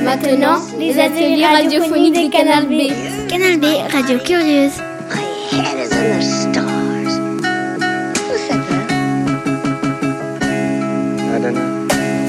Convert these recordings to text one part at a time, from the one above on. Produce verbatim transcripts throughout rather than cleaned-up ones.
Maintenant, les ateliers radiophoniques de Canal B. Canal B, radio curieuse. My head is in the stars. Who said that? I don't know.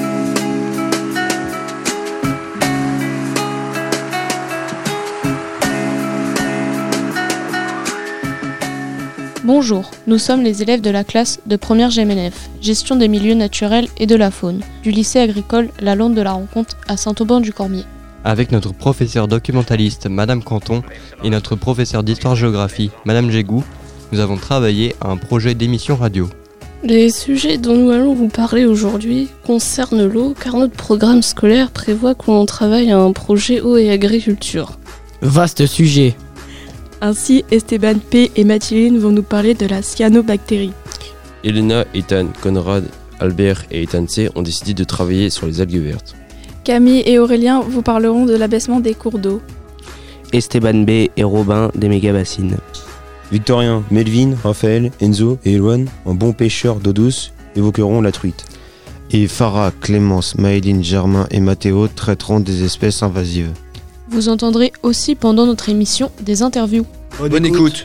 Bonjour, nous sommes les élèves de la classe de première G M N F, gestion des milieux naturels et de la faune, du lycée agricole La Lande de la Rencontre à Saint-Aubin-du-Cormier. Avec notre professeur documentaliste Madame Canton et notre professeur d'histoire-géographie Madame Jégou, nous avons travaillé à un projet d'émission radio. Les sujets dont nous allons vous parler aujourd'hui concernent l'eau car notre programme scolaire prévoit que l'on travaille à un projet eau et agriculture. Vaste sujet. Ainsi, Esteban P. et Mathilde vont nous parler de la cyanobactérie. Elena, Ethan, Conrad, Albert et Ethan C. ont décidé de travailler sur les algues vertes. Camille et Aurélien vous parleront de l'abaissement des cours d'eau. Esteban B. et Robin des méga-bassines. Victorien, Melvin, Raphaël, Enzo et Eloane, en bons pêcheurs d'eau douce, évoqueront la truite. Et Farah, Clémence, Maëline, Germain et Mathéo traiteront des espèces invasives. Vous entendrez aussi pendant notre émission des interviews. Bonne, Bonne écoute. écoute.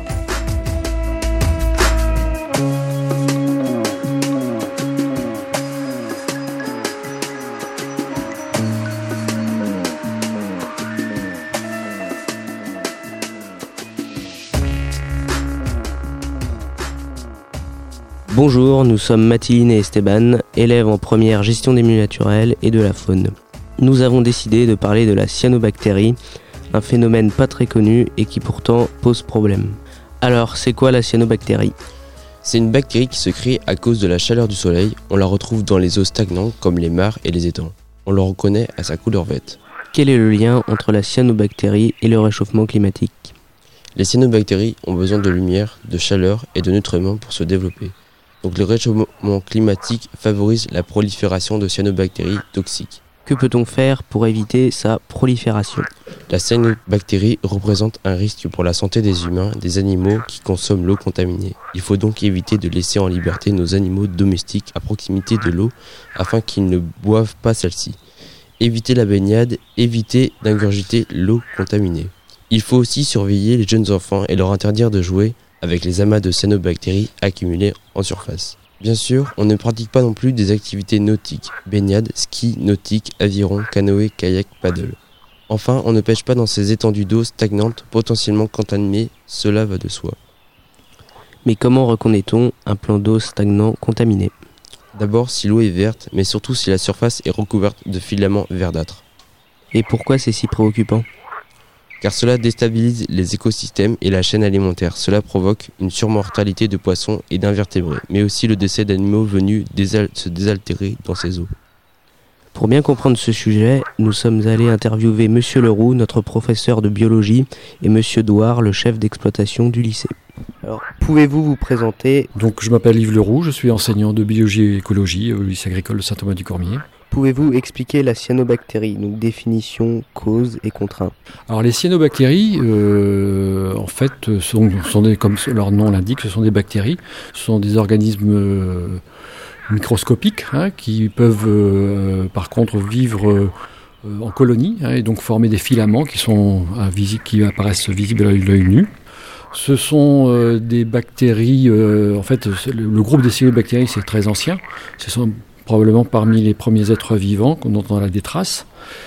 Bonjour, nous sommes Mathilde et Esteban, élèves en première gestion des milieux naturels et de la faune. Nous avons décidé de parler de la cyanobactérie, un phénomène pas très connu et qui pourtant pose problème. Alors, c'est quoi la cyanobactérie ? C'est une bactérie qui se crée à cause de la chaleur du soleil. On la retrouve dans les eaux stagnantes comme les mares et les étangs. On le reconnaît à sa couleur verte. Quel est le lien entre la cyanobactérie et le réchauffement climatique ? Les cyanobactéries ont besoin de lumière, de chaleur et de nutriments pour se développer. Donc le réchauffement climatique favorise la prolifération de cyanobactéries toxiques. Que peut-on faire pour éviter sa prolifération ? La cyanobactérie représente un risque pour la santé des humains, des animaux qui consomment l'eau contaminée. Il faut donc éviter de laisser en liberté nos animaux domestiques à proximité de l'eau afin qu'ils ne boivent pas celle-ci. Éviter la baignade, éviter d'ingurgiter l'eau contaminée. Il faut aussi surveiller les jeunes enfants et leur interdire de jouer avec les amas de cyanobactéries accumulées en surface. Bien sûr, on ne pratique pas non plus des activités nautiques, baignade, ski, nautique, aviron, canoë, kayak, paddle. Enfin, on ne pêche pas dans ces étendues d'eau stagnantes, potentiellement contaminées, cela va de soi. Mais comment reconnaît-on un plan d'eau stagnant contaminé ? D'abord si l'eau est verte, mais surtout si la surface est recouverte de filaments verdâtres. Et pourquoi c'est si préoccupant ? Car cela déstabilise les écosystèmes et la chaîne alimentaire. Cela provoque une surmortalité de poissons et d'invertébrés, mais aussi le décès d'animaux venus désal- se désaltérer dans ces eaux. Pour bien comprendre ce sujet, nous sommes allés interviewer Monsieur Leroux, notre professeur de biologie, et Monsieur Douard, le chef d'exploitation du lycée. Alors, pouvez-vous vous présenter ? Donc, je m'appelle Yves Leroux, je suis enseignant de biologie et écologie au lycée agricole de Saint-Aubin-du-Cormier. Pouvez-vous expliquer la cyanobactérie, donc définition, cause et contrainte ? Alors les cyanobactéries, euh, en fait, sont, sont des, comme leur nom l'indique, ce sont des bactéries, ce sont des organismes euh, microscopiques hein, qui peuvent euh, par contre vivre euh, en colonie hein, et donc former des filaments qui, sont, euh, visi- qui apparaissent visibles à l'œil nu. Ce sont euh, des bactéries, euh, en fait, le, le groupe des cyanobactéries c'est très ancien, ce sont probablement parmi les premiers êtres vivants dont on a des traces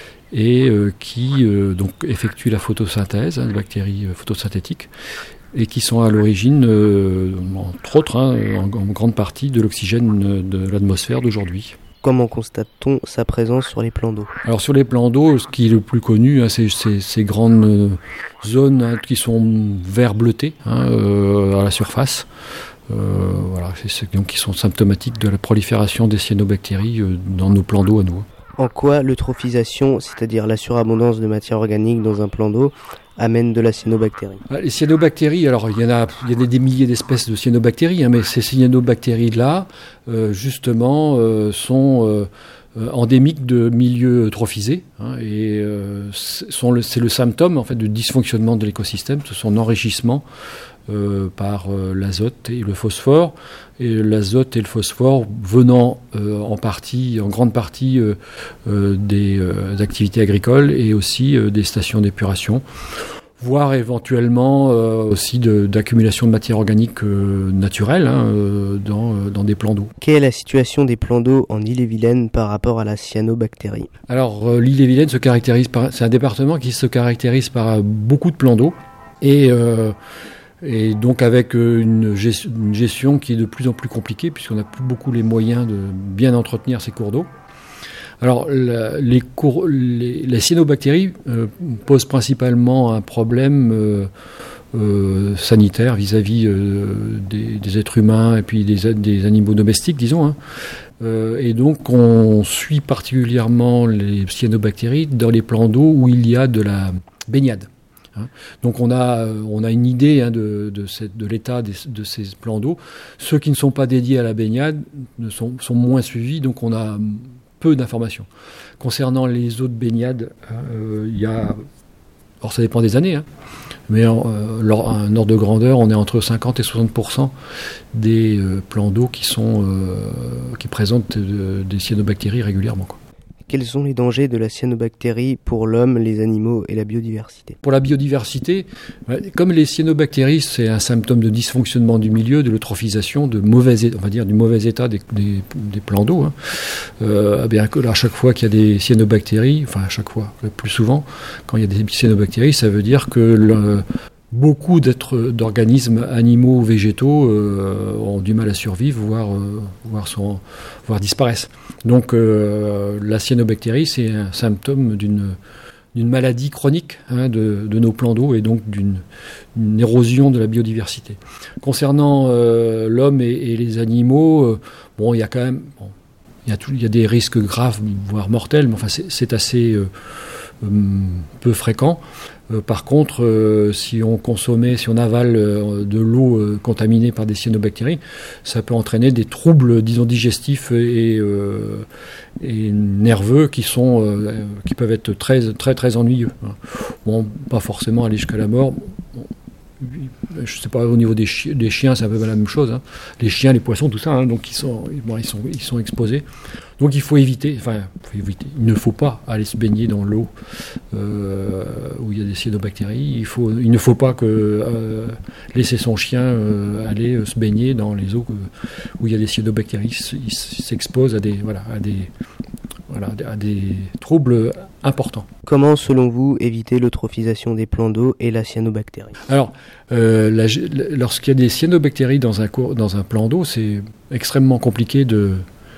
et euh, qui euh, donc effectuent la photosynthèse, hein, des bactéries euh, photosynthétiques, et qui sont à l'origine, euh, entre autres, hein, en, en grande partie de l'oxygène de l'atmosphère d'aujourd'hui. Comment constate-t-on sa présence sur les plans d'eau ? Alors sur les plans d'eau, ce qui est le plus connu, hein, c'est ces, ces grandes euh, zones hein, qui sont vert bleuté hein, euh, à la surface. Euh, voilà, c'est, c'est, donc qui sont symptomatiques de la prolifération des cyanobactéries euh, dans nos plans d'eau à nous. En quoi l'eutrophisation, c'est-à-dire la surabondance de matière organique dans un plan d'eau, amène de la cyanobactérie ? Les cyanobactéries, alors il y en a, il y a des milliers d'espèces de cyanobactéries, hein, mais ces cyanobactéries-là, euh, justement, euh, sont euh, endémiques de milieux eutrophisés, hein, et euh, sont le, c'est le symptôme en fait de dysfonctionnement de l'écosystème, de son enrichissement euh, par euh, l'azote et le phosphore. Et l'azote et le phosphore venant euh, en partie, en grande partie euh, euh, des euh, activités agricoles et aussi euh, des stations d'épuration, voire éventuellement euh, aussi de, d'accumulation de matière organique euh, naturelle hein, euh, dans, euh, dans des plans d'eau. Quelle est la situation des plans d'eau en Ille-et-Vilaine par rapport à la cyanobactérie ? Alors euh, l'Ille-et-Vilaine se caractérise par, c'est un département qui se caractérise par beaucoup de plans d'eau et euh, Et donc avec une gestion, une gestion qui est de plus en plus compliquée puisqu'on n'a plus beaucoup les moyens de bien entretenir ces cours d'eau. Alors la, les, cours, les, les cyanobactéries euh, posent principalement un problème euh, euh, sanitaire vis-à-vis euh, des, des êtres humains et puis des, des animaux domestiques, disons. Hein. Euh, et donc on suit particulièrement les cyanobactéries dans les plans d'eau où il y a de la baignade. Hein. Donc on a, on a une idée hein, de, de, cette, de l'état des, de ces plans d'eau. Ceux qui ne sont pas dédiés à la baignade ne sont, sont moins suivis, donc on a peu d'informations. Concernant les eaux de baignade, euh, il y a... Alors ça dépend des années, hein, mais en, euh, un ordre de grandeur, on est entre cinquante et soixante pour cent des euh, plans d'eau qui, sont, euh, qui présentent euh, des cyanobactéries régulièrement, quoi. Quels sont les dangers de la cyanobactérie pour l'homme, les animaux et la biodiversité ? Pour la biodiversité, comme les cyanobactéries, c'est un symptôme de dysfonctionnement du milieu, de l'eutrophisation, de mauvais, on va dire, du mauvais état des, des, des plans d'eau. Hein. Euh, bien que à chaque fois qu'il y a des cyanobactéries, enfin à chaque fois, le plus souvent, quand il y a des cyanobactéries, ça veut dire que le, beaucoup d'êtres, d'organismes animaux ou végétaux euh, ont du mal à survivre, voire, euh, voire, sont, voire disparaissent. Donc euh, la cyanobactérie, c'est un symptôme d'une, d'une maladie chronique hein, de, de nos plans d'eau et donc d'une une érosion de la biodiversité. Concernant euh, l'homme et, et les animaux, euh, bon, il y a quand même bon, il y a tout, il y a des risques graves, voire mortels, mais enfin c'est, c'est assez euh, euh, peu fréquent. Euh, par contre, euh, si on consommait, si on avale euh, de l'eau euh, contaminée par des cyanobactéries, ça peut entraîner des troubles, disons, digestifs et, euh, et nerveux qui sont, euh, qui peuvent être très, très, très ennuyeux. Bon, pas forcément aller jusqu'à la mort. Bon, je sais pas, au niveau des, chi- des chiens, c'est un peu la même chose. Hein. Les chiens, les poissons, tout ça, hein, donc ils sont, bon, ils sont, ils sont exposés. Donc il faut éviter, enfin, faut éviter. Il ne faut pas aller se baigner dans l'eau euh, où il y a des cyanobactéries. Il faut, il ne faut pas que euh, laisser son chien euh, aller euh, se baigner dans les eaux où il y a des cyanobactéries. Il s'expose à des, voilà, à des, voilà, à des troubles importants. Comment, selon vous, éviter l'eutrophisation des plans d'eau et la cyanobactérie ? Alors, euh, la, lorsqu'il y a des cyanobactéries dans un, dans un plan d'eau, c'est extrêmement compliqué de,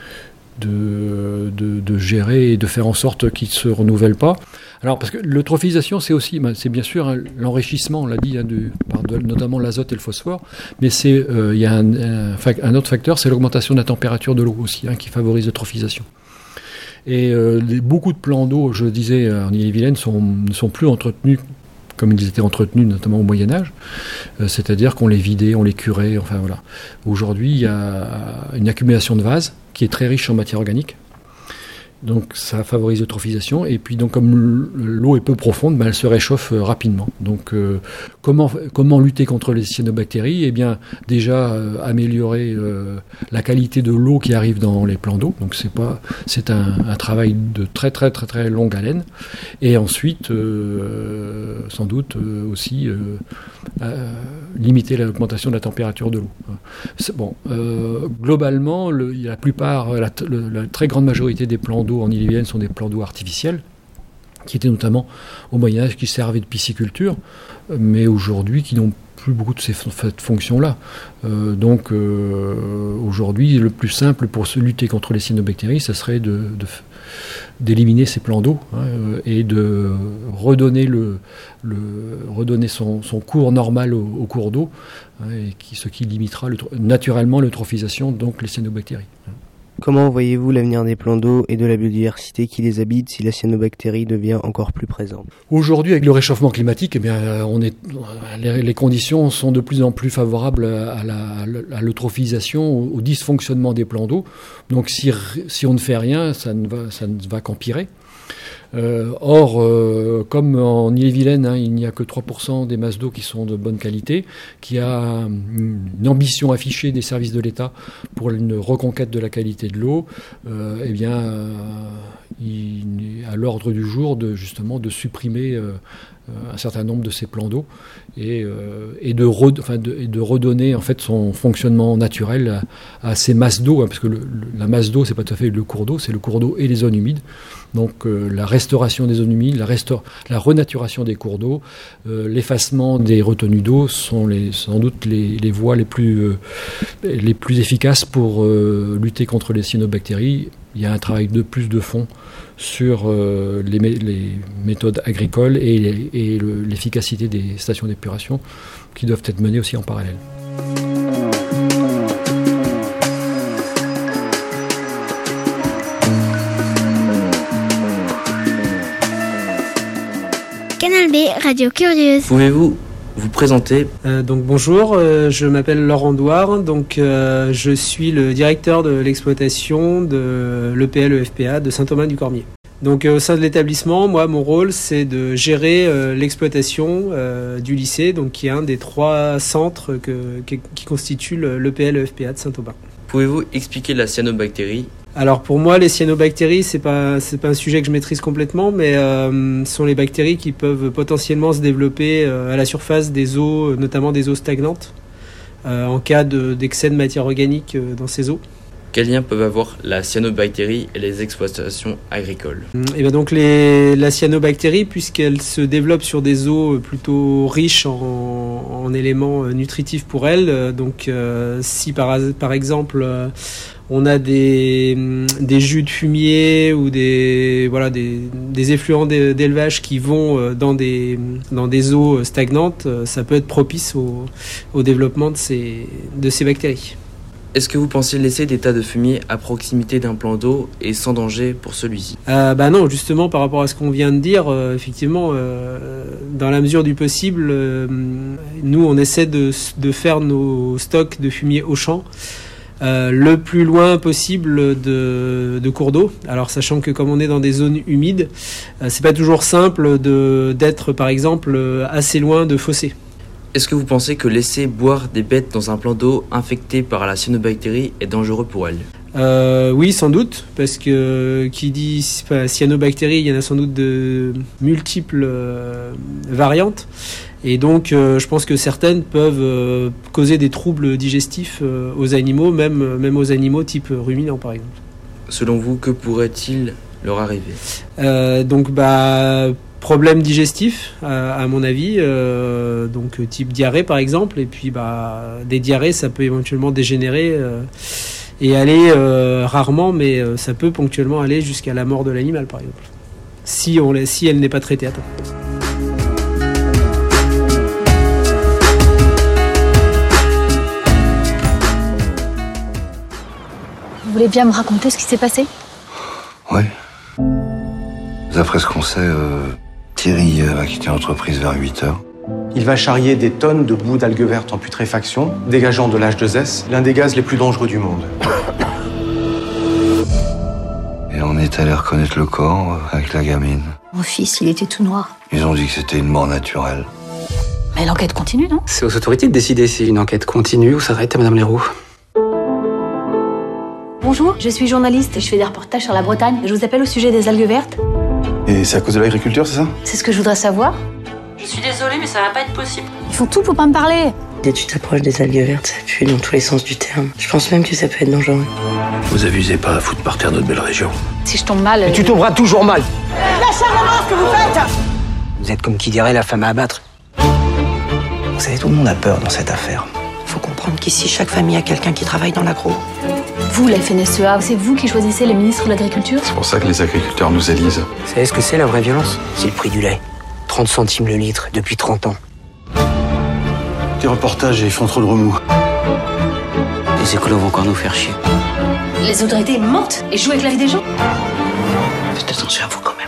de, de, de gérer et de faire en sorte qu'ils ne se renouvellent pas. Alors, parce que l'eutrophisation, c'est aussi, c'est bien sûr hein, l'enrichissement, on l'a dit, hein, du, par de, notamment l'azote et le phosphore, mais c'est, euh, il y a un, un, un autre facteur, c'est l'augmentation de la température de l'eau aussi, hein, qui favorise l'eutrophisation. Et euh, les, beaucoup de plans d'eau, je disais, en Ille-et-Vilaine, sont, ne sont plus entretenus comme ils étaient entretenus, notamment au Moyen-Âge. Euh, c'est-à-dire qu'on les vidait, on les curait, enfin voilà. Aujourd'hui, il y a une accumulation de vases qui est très riche en matière organique. Donc ça favorise l'eutrophisation. Et puis donc comme l'eau est peu profonde, ben, elle se réchauffe euh, rapidement. Donc euh, comment, comment lutter contre les cyanobactéries ? Eh bien déjà euh, améliorer euh, la qualité de l'eau qui arrive dans les plans d'eau. Donc c'est pas c'est un, un travail de très très très très longue haleine. Et ensuite euh, sans doute euh, aussi euh, euh, limiter l'augmentation de la température de l'eau. C'est, bon euh, globalement le, la plupart la, le, la très grande majorité des plans d'eau en Ille-et-Vilaine sont des plans d'eau artificiels, qui étaient notamment au Moyen-Âge, qui servaient de pisciculture, mais aujourd'hui qui n'ont plus beaucoup de ces fonctions-là. Euh, donc euh, aujourd'hui, le plus simple pour se lutter contre les cyanobactéries, ça serait de, de, d'éliminer ces plans d'eau hein, et de redonner, le, le, redonner son, son cours normal au, au cours d'eau, hein, et qui, ce qui limitera le, naturellement l'eutrophisation, donc les cyanobactéries. Comment voyez-vous l'avenir des plans d'eau et de la biodiversité qui les habitent si la cyanobactérie devient encore plus présente ? Aujourd'hui, avec le réchauffement climatique, eh bien, on est, les, les conditions sont de plus en plus favorables à, la, à l'eutrophisation, au, au dysfonctionnement des plans d'eau. Donc si, si on ne fait rien, ça ne va, ça ne va qu'empirer. Euh, or, euh, comme en Ille-et-Vilaine, hein, il n'y a que trois pour cent des masses d'eau qui sont de bonne qualité, qui a une ambition affichée des services de l'État pour une reconquête de la qualité de l'eau, euh, eh bien, euh, il est à l'ordre du jour de justement de supprimer euh, un certain nombre de ces plans d'eau et, euh, et, de, re, enfin de, et de redonner en fait son fonctionnement naturel à, à ces masses d'eau, hein, parce que le, le, la masse d'eau, c'est pas tout à fait le cours d'eau, c'est le cours d'eau et les zones humides. Donc euh, la restauration des zones humides, la, restaur, la renaturation des cours d'eau, euh, l'effacement des retenues d'eau sont les, sans doute les, les voies les plus, euh, les plus efficaces pour euh, lutter contre les cyanobactéries. Il y a un travail de plus de fond sur euh, les, mé- les méthodes agricoles et, les, et le, l'efficacité des stations d'épuration qui doivent être menées aussi en parallèle. Canal B, Radio Curieuse. Pouvez-vous vous présenter? euh, Donc bonjour, euh, je m'appelle Laurent Douard, donc euh, je suis le directeur de l'exploitation de l'E P L E F P A de Saint-Thomas-du-Cormier. Donc euh, au sein de l'établissement, moi mon rôle c'est de gérer euh, l'exploitation euh, du lycée, donc qui est un des trois centres que, qui, qui constituent l'E P L E F P A de Saint-Thomas. Pouvez-vous expliquer la cyanobactérie? Alors pour moi, les cyanobactéries, c'est pas c'est pas un sujet que je maîtrise complètement, mais euh, ce sont les bactéries qui peuvent potentiellement se développer euh, à la surface des eaux, notamment des eaux stagnantes, euh, en cas de, d'excès de matière organique euh, dans ces eaux. Quels liens peuvent avoir la cyanobactérie et les exploitations agricoles? Et bien donc les, la cyanobactérie, puisqu'elle se développe sur des eaux plutôt riches en, en éléments nutritifs pour elle, donc euh, si par, par exemple euh, on a des, des jus de fumier ou des, voilà, des, des effluents d'élevage qui vont dans des, dans des eaux stagnantes, ça peut être propice au, au développement de ces, de ces bactéries. Est-ce que vous pensez laisser des tas de fumier à proximité d'un plan d'eau et sans danger pour celui-ci? euh, Bah non, justement par rapport à ce qu'on vient de dire, euh, effectivement, euh, dans la mesure du possible, euh, nous on essaie de, de faire nos stocks de fumier au champ Euh, le plus loin possible de, de cours d'eau. Alors sachant que comme on est dans des zones humides, euh, c'est pas toujours simple de, d'être par exemple assez loin de fossés. Est-ce que vous pensez que laisser boire des bêtes dans un plan d'eau infecté par la cyanobactérie est dangereux pour elles? Euh, oui, sans doute, parce que qui dit enfin, cyanobactérie, il y en a sans doute de multiples euh, variantes. Et donc, euh, je pense que certaines peuvent euh, causer des troubles digestifs euh, aux animaux, même, même aux animaux type ruminants, par exemple. Selon vous, que pourrait-il leur arriver? euh, Donc, bah, problème digestif, à, à mon avis, euh, donc type diarrhée, par exemple. Et puis, bah, des diarrhées, ça peut éventuellement dégénérer euh, et aller euh, rarement, mais euh, ça peut ponctuellement aller jusqu'à la mort de l'animal, par exemple, si, on, si elle n'est pas traitée à temps. Vous voulez bien me raconter ce qui s'est passé? Oui. D'après ce qu'on sait, euh, Thierry va quitter l'entreprise vers huit heures. Il va charrier des tonnes de boues d'algues vertes en putréfaction, dégageant de l'H deux S, l'un des gaz les plus dangereux du monde. Et on est allé reconnaître le corps avec la gamine. Mon fils, il était tout noir. Ils ont dit que c'était une mort naturelle. Mais l'enquête continue, non? C'est aux autorités de décider si une enquête continue ou s'arrête à Madame Leroux. Bonjour, je suis journaliste et je fais des reportages sur la Bretagne. Je vous appelle au sujet des algues vertes. Et c'est à cause de l'agriculture, c'est ça? C'est ce que je voudrais savoir. Je suis désolée, mais ça va pas être possible. Ils font tout pour pas me parler. Dès que tu t'approches des algues vertes, ça pue dans tous les sens du terme. Je pense même que ça peut être dangereux. Vous abusez pas à foutre par terre notre belle région. Si je tombe mal... Et euh... tu tomberas toujours mal. Lâchez-moi ce que vous faites! Vous êtes comme qui dirait la femme à abattre. Vous savez, tout le monde a peur dans cette affaire. Faut comprendre qu'ici, chaque famille a quelqu'un qui travaille dans l'agro. Vous, la F N S E A, c'est vous qui choisissez les ministres de l'Agriculture? C'est pour ça que les agriculteurs nous élisent. Vous savez ce que c'est la vraie violence? C'est le prix du lait. trente centimes le litre depuis trente ans. Tes reportages, ils font trop de remous. Les écolos vont encore nous faire chier. Les autorités mentent et jouent avec la vie des gens. Faites attention à vous quand même.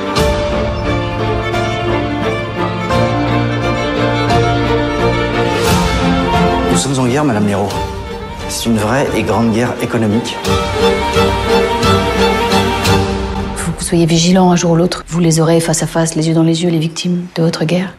Nous sommes en guerre, Madame Leroux. C'est une vraie et grande guerre économique. Vous Soyez vigilants, un jour ou l'autre, vous les aurez face à face, les yeux dans les yeux, les victimes de votre guerre.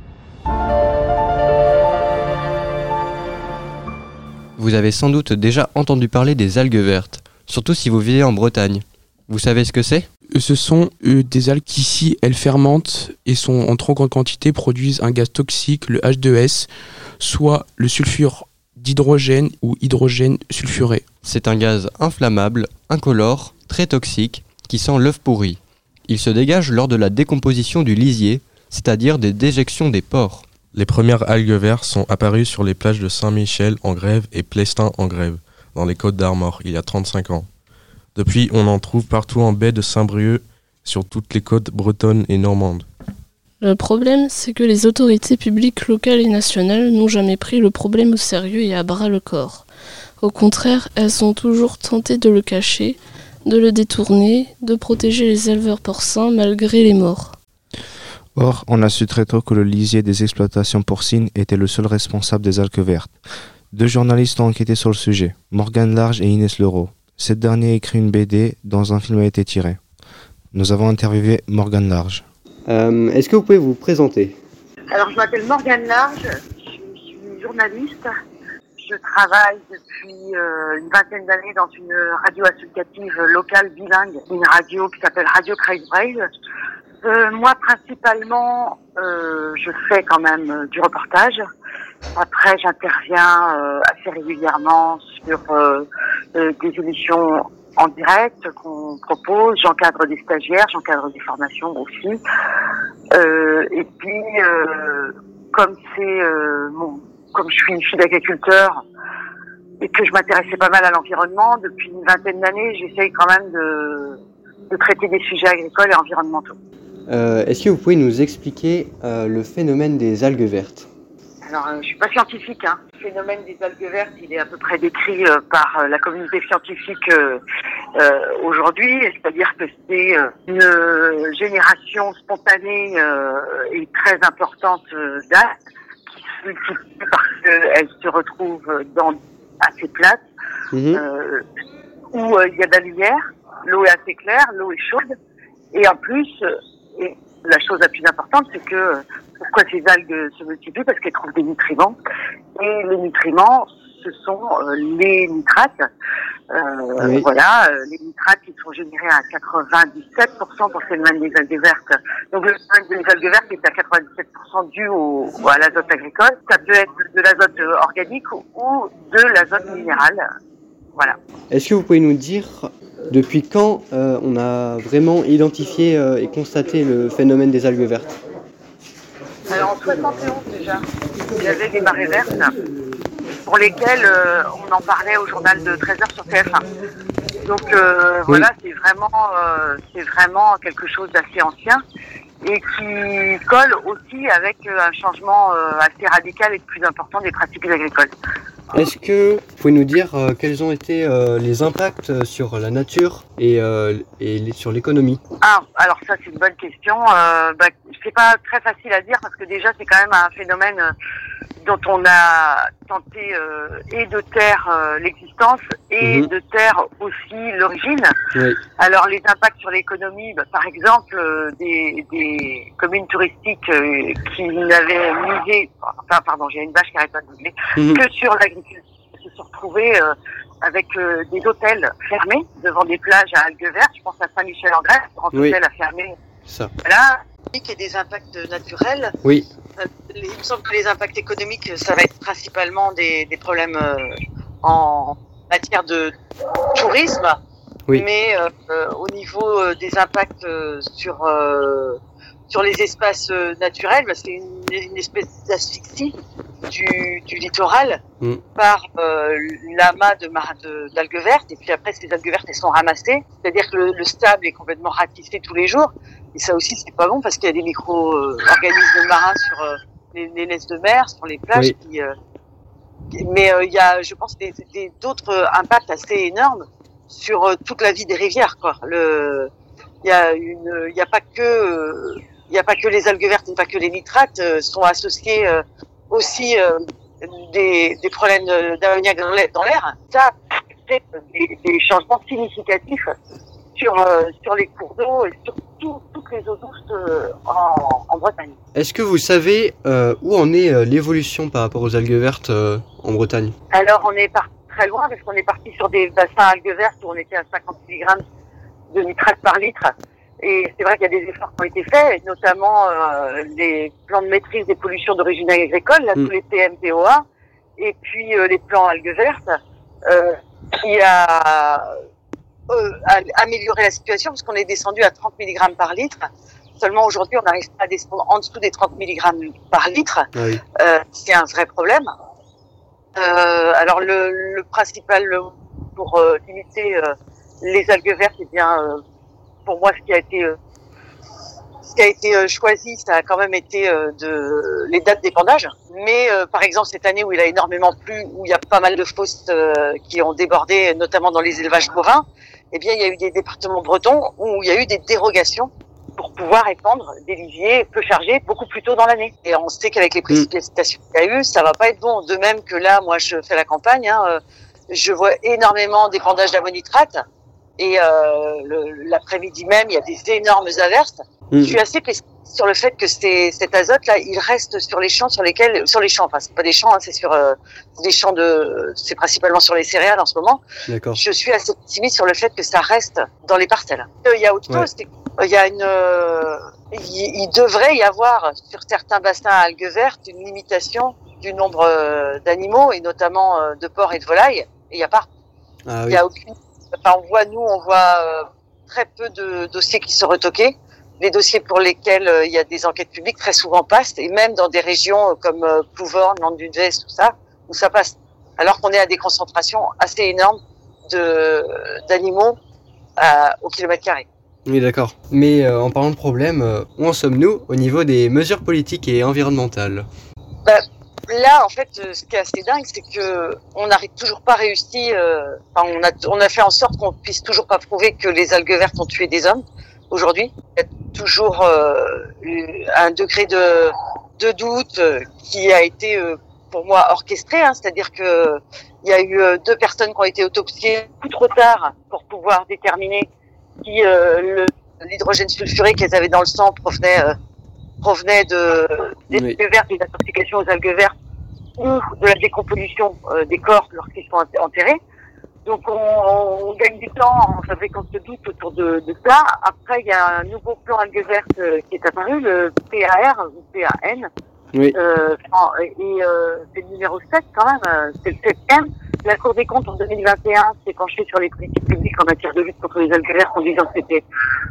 Vous avez sans doute déjà entendu parler des algues vertes, surtout si vous vivez en Bretagne. Vous savez ce que c'est ? Ce sont euh, des algues qui, si elles fermentent et sont en trop grande quantité, produisent un gaz toxique, le H deux S, soit le sulfure d'hydrogène ou hydrogène sulfuré. C'est un gaz inflammable, incolore, très toxique, qui sent l'œuf pourri. Il se dégage lors de la décomposition du lisier, c'est-à-dire des déjections des pores. Les premières algues vertes sont apparues sur les plages de Saint-Michel en Grève et Plestin en Grève, dans les Côtes d'Armor, il y a trente-cinq ans. Depuis, on en trouve partout en baie de Saint-Brieuc, sur toutes les côtes bretonnes et normandes. Le problème, c'est que les autorités publiques locales et nationales n'ont jamais pris le problème au sérieux et à bras le corps. Au contraire, elles ont toujours tenté de le cacher, de le détourner, de protéger les éleveurs porcins malgré les morts. Or, on a su très tôt que le lisier des exploitations porcines était le seul responsable des algues vertes. Deux journalistes ont enquêté sur le sujet, Morgane Large et Inès Leroux. Cette dernière a écrit une B D dont un film a été tiré. Nous avons interviewé Morgane Large. Euh, est-ce que vous pouvez vous présenter ? Alors, je m'appelle Morgane Large, je suis journaliste. Je travaille depuis euh, une vingtaine d'années dans une radio associative locale bilingue, une radio qui s'appelle Radio Kreisbreil. Euh, moi, principalement, euh, je fais quand même euh, du reportage. Après, j'interviens euh, assez régulièrement sur euh, euh, des émissions en direct qu'on propose. J'encadre des stagiaires, j'encadre des formations aussi. Euh, et puis, euh, comme c'est euh, mon, comme je suis une fille d'agriculteur et que je m'intéressais pas mal à l'environnement, depuis une vingtaine d'années, j'essaye quand même de, de traiter des sujets agricoles et environnementaux. Euh, est-ce que vous pouvez nous expliquer euh, le phénomène des algues vertes ? Alors, euh, je suis pas scientifique, hein. Le phénomène des algues vertes, il est à peu près décrit euh, par euh, la communauté scientifique euh, euh, aujourd'hui, c'est-à-dire que c'est euh, une euh, génération spontanée euh, et très importante euh, d'algues qui se multiplient parce qu'elles se retrouvent dans assez plates, mmh. euh, où il euh, y a de la lumière, l'eau est assez claire, l'eau est chaude, et en plus, euh, et la chose la plus importante, c'est que euh, pourquoi ces algues se multiplient ? Parce qu'elles trouvent des nutriments, et les nutriments, ce sont euh, les nitrates. Euh, oui. Voilà, euh, les nitrates qui sont générés à quatre-vingt-dix-sept pour cent pour le phénomène des algues vertes. Donc le phénomène des algues vertes est à quatre-vingt-dix-sept pour cent dû au, à l'azote agricole. Ça peut être de l'azote organique ou, ou de l'azote minéral. Voilà. Est-ce que vous pouvez nous dire depuis quand euh, on a vraiment identifié euh, et constaté le phénomène des algues vertes ? Alors en soixante et onze déjà, il y avait des marées vertes pour lesquelles euh, on en parlait au journal de treize heures sur T F un. Donc euh, oui. Voilà, c'est vraiment, euh, c'est vraiment quelque chose d'assez ancien et qui colle aussi avec un changement euh, assez radical et de plus important des pratiques agricoles. Est-ce que vous pouvez nous dire euh, quels ont été euh, les impacts sur la nature et, euh, et les, sur l'économie ? Ah, alors ça c'est une bonne question. Euh, bah, c'est pas très facile à dire parce que déjà c'est quand même un phénomène dont on a tenté euh, et de taire euh, l'existence et mmh. de taire aussi l'origine. Oui. Alors les impacts sur l'économie, bah, par exemple euh, des, des communes touristiques euh, qui n'avaient misé, enfin pardon, j'ai une vache qui arrête pas de doubler, mmh. que sur l'agriculture, se sont retrouvés euh, avec euh, des hôtels fermés devant des plages à algues vertes. Je pense à Saint-Michel-en-Grève, le grand oui. hôtel a fermé. Ça. Voilà. Et des impacts naturels. Oui. Euh, il me semble que les impacts économiques, ça va être principalement des, des problèmes euh, en matière de tourisme. Oui. Mais euh, euh, au niveau euh, des impacts euh, sur euh, sur les espaces euh, naturels, bah, c'est une, une espèce d'asphyxie du, du littoral mm. par euh, l'amas de, de, d'algues vertes. Et puis après, ces algues vertes, elles sont ramassées. C'est-à-dire que le, le sable est complètement ratissé tous les jours. Et ça aussi, c'est pas bon parce qu'il y a des micro-organismes marins sur euh, les, les laisses de mer, sur les plages. Oui. Qui, euh, mais euh, il y a, je pense, des, des, d'autres impacts assez énormes sur euh, toute la vie des rivières, quoi. Le, il y a une, il y a pas que, euh, il y a pas que les algues vertes et pas que les nitrates euh, sont associés euh, aussi euh, des, des problèmes d'ammoniac dans l'air. Ça, c'est des, des changements significatifs sur, euh, sur les cours d'eau et sur tout, toutes les eaux douces euh, en, en Bretagne. Est-ce que vous savez euh, où en est euh, l'évolution par rapport aux algues vertes euh, en Bretagne? Alors on est parti très loin parce qu'on est parti sur des bassins algues vertes où on était à cinquante milligrammes de nitrate par litre. Et c'est vrai qu'il y a des efforts qui ont été faits, notamment euh, les plans de maîtrise des pollutions d'origine agricole, là, mmh. tous les P M P O A, et puis euh, les plans algues vertes, euh, qui a euh, amélioré la situation parce qu'on est descendu à trente milligrammes par litre. Seulement aujourd'hui, on n'arrive pas à descendre en dessous des trente milligrammes par litre. Oui. Euh, c'est un vrai problème. Euh, alors le, le principal pour euh, limiter euh, les algues vertes, eh bien, euh, pour moi, ce qui a été euh, ce qui a été euh, choisi, ça a quand même été euh, de les dates d'épandage. Mais euh, par exemple cette année où il a énormément plu, où il y a pas mal de fosses euh, qui ont débordé, notamment dans les élevages bovins, eh bien il y a eu des départements bretons où il y a eu des dérogations pour pouvoir épandre des lisiers peu chargés beaucoup plus tôt dans l'année. Et on sait qu'avec les précipitations qu'il y a eu, ça va pas être bon. De même que là, moi je fais la campagne, hein, euh, je vois énormément d'épandage d'ammonitrate. Et euh, le, l'après-midi même, il y a des énormes averses. Mmh. Je suis assez pessimiste sur le fait que ces, cet azote-là, il reste sur les champs sur lesquels, sur les champs. Enfin, c'est pas des champs, hein, c'est sur euh, des champs de, c'est principalement sur les céréales en ce moment. D'accord. Je suis assez pessimiste sur le fait que ça reste dans les parcelles. Il y a autre chose, ouais. c'est il y a une, euh, il, il devrait y avoir sur certains bassins à algues vertes une limitation du nombre euh, d'animaux et notamment euh, de porcs et de volailles. Et il n'y a pas. Ah, il oui. y a aucune. Enfin, on voit, nous, on voit euh, très peu de dossiers qui sont retoqués. Les dossiers pour lesquels euh, il y a des enquêtes publiques très souvent passent, et même dans des régions comme euh, Plouvorne, Landes-du-Vez, tout ça, où ça passe. Alors qu'on est à des concentrations assez énormes de d'animaux à, au kilomètre carré. Oui, d'accord. Mais euh, en parlant de problème, euh, où en sommes-nous au niveau des mesures politiques et environnementales? Bah, là, en fait, ce qui est assez dingue, c'est que on n'arrive toujours pas réussi. Euh, enfin, on a, on a fait en sorte qu'on puisse toujours pas prouver que les algues vertes ont tué des hommes. Aujourd'hui, il y a toujours euh, un degré de, de doute euh, qui a été, euh, pour moi, orchestré. Hein, c'est-à-dire que il y a eu euh, deux personnes qui ont été autopsiées beaucoup trop tard pour pouvoir déterminer si euh, le, l'hydrogène sulfuré qu'elles avaient dans le sang provenait euh, provenait de des oui. algues vertes, des intoxications aux algues vertes ou de la décomposition euh, des corps lorsqu'ils sont enterrés. Donc on, on gagne du temps en fabriquant ce doute autour de, de ça. Après, il y a un nouveau plan algues vertes euh, qui est apparu, le P A R ou P A N. Oui. Euh, et euh, c'est le numéro sept quand même, euh, c'est le septième. La Cour des comptes en deux mille vingt et un s'est penchée sur les politiques publiques en matière de lutte contre les algues vertes en disant que c'était,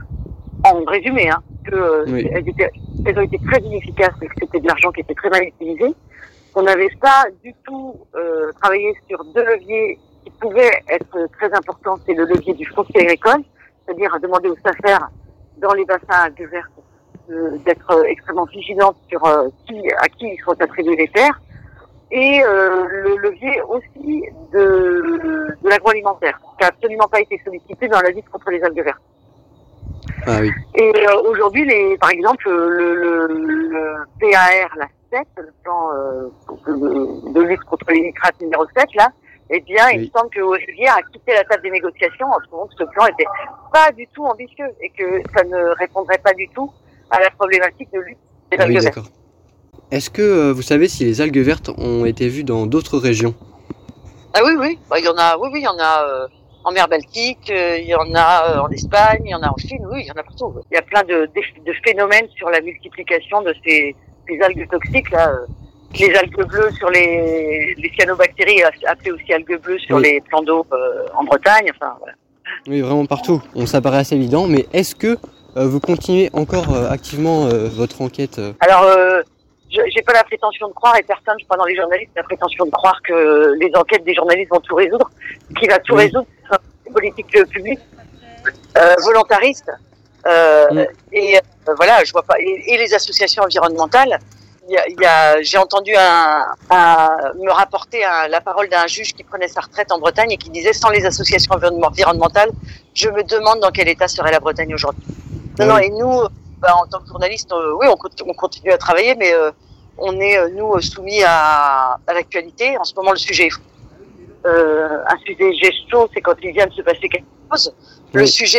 en résumé, hein, que euh, oui. elles, étaient, elles ont été très inefficaces et que c'était de l'argent qui était très mal utilisé. On n'avait pas du tout euh, travaillé sur deux leviers qui pouvaient être très importants. C'est le levier du foncier agricole, c'est-à-dire à demander aux S A F E R dans les bassins à algues vertes euh, d'être euh, extrêmement vigilantes sur euh, qui, à qui ils sont attribués les terres. Et euh, le levier aussi de, de l'agroalimentaire, qui n'a absolument pas été sollicité dans la lutte contre les algues vertes. Ah oui. Et euh, aujourd'hui, les, par exemple, le, le, le P A R, la sept, le plan euh, de, de lutte contre les nitrates numéro sept, là, eh bien, oui. il me semble que Rivière a quitté la table des négociations en trouvant que ce plan était pas du tout ambitieux et que ça ne répondrait pas du tout à la problématique de lutte des ah algues oui, vertes. D'accord. Est-ce que euh, vous savez si les algues vertes ont été vues dans d'autres régions? Ah oui, oui, bah, il y en a, oui, oui, il y en a euh, en mer Baltique, euh, il y en a euh, en Espagne, il y en a en Chine, oui, il y en a partout. Il y a plein de, de, de phénomènes sur la multiplication de ces, ces algues toxiques là. Euh, les algues bleues sur les, les cyanobactéries, appelées aussi algues bleues sur oui. les plans d'eau euh, en Bretagne, enfin voilà. Oui, vraiment partout. On ça paraît assez évident, mais est-ce que euh, vous continuez encore euh, activement euh, votre enquête euh... Alors. Euh, Je, j'ai pas la prétention de croire, et personne, je crois, dans les journalistes, la prétention de croire que les enquêtes des journalistes vont tout résoudre. Ce qui va tout oui. résoudre, ce sont les politiques publiques euh, volontaristes. Euh, oui. Et euh, voilà, je vois pas. Et, et les associations environnementales. Il y a, il y a, j'ai entendu un, un, me rapporter un, la parole d'un juge qui prenait sa retraite en Bretagne et qui disait sans les associations environnementales, je me demande dans quel état serait la Bretagne aujourd'hui. Non, oui. non, et nous. Bah, en tant que journaliste, euh, oui, on, on continue à travailler, mais euh, on est, euh, nous, soumis à, à l'actualité. En ce moment, le sujet est fou. Euh, un sujet chaud, c'est quand il vient de se passer quelque chose. Oui. Le sujet est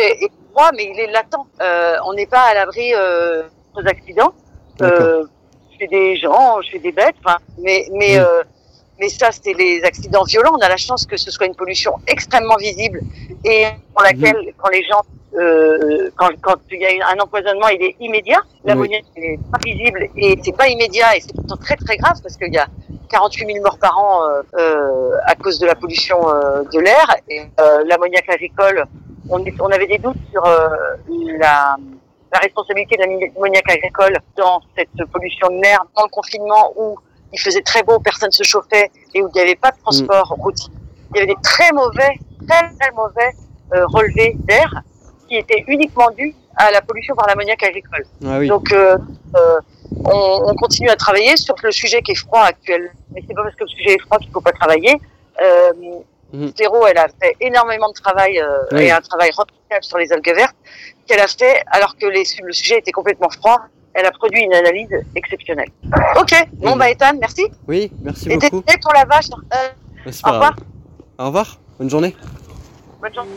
froid, mais il est latent. Euh, on n'est pas à l'abri euh, aux accidents. Euh, chez des gens, chez des bêtes, enfin, mais mais mmh. euh, mais ça, c'est les accidents violents. On a la chance que ce soit une pollution extrêmement visible et pour laquelle, mmh. quand les gens, euh, quand quand il y a un empoisonnement, il est immédiat. L'ammoniac oui. est pas visible et c'est pas immédiat et c'est pourtant très très grave parce qu'il y a quarante-huit mille morts par an euh, euh, à cause de la pollution euh, de l'air. Et euh, l'ammoniac agricole, on, on avait des doutes sur euh, la la responsabilité de l'ammoniac agricole dans cette pollution de l'air, dans le confinement où il faisait très beau, personne se chauffait et où il n'y avait pas de transport mmh. routier. Il y avait des très mauvais, très très mauvais euh, relevés d'air qui étaient uniquement dus à la pollution par l'ammoniac agricole. Ah oui. Donc euh, euh, on, on continue à travailler sur le sujet qui est froid actuellement. Mais c'est pas parce que le sujet est froid qu'il faut pas travailler. Euh, Mmh. Stéro, elle a fait énormément de travail euh, oui. et un travail remarquable sur les algues vertes qu'elle a fait alors que les, le sujet était complètement froid. Elle a produit une analyse exceptionnelle. Ok, bon mmh. bah Ethan, merci. Oui, merci et beaucoup. Et désolé pour la vache. Euh, au revoir. Au revoir, bonne journée. Bonne journée.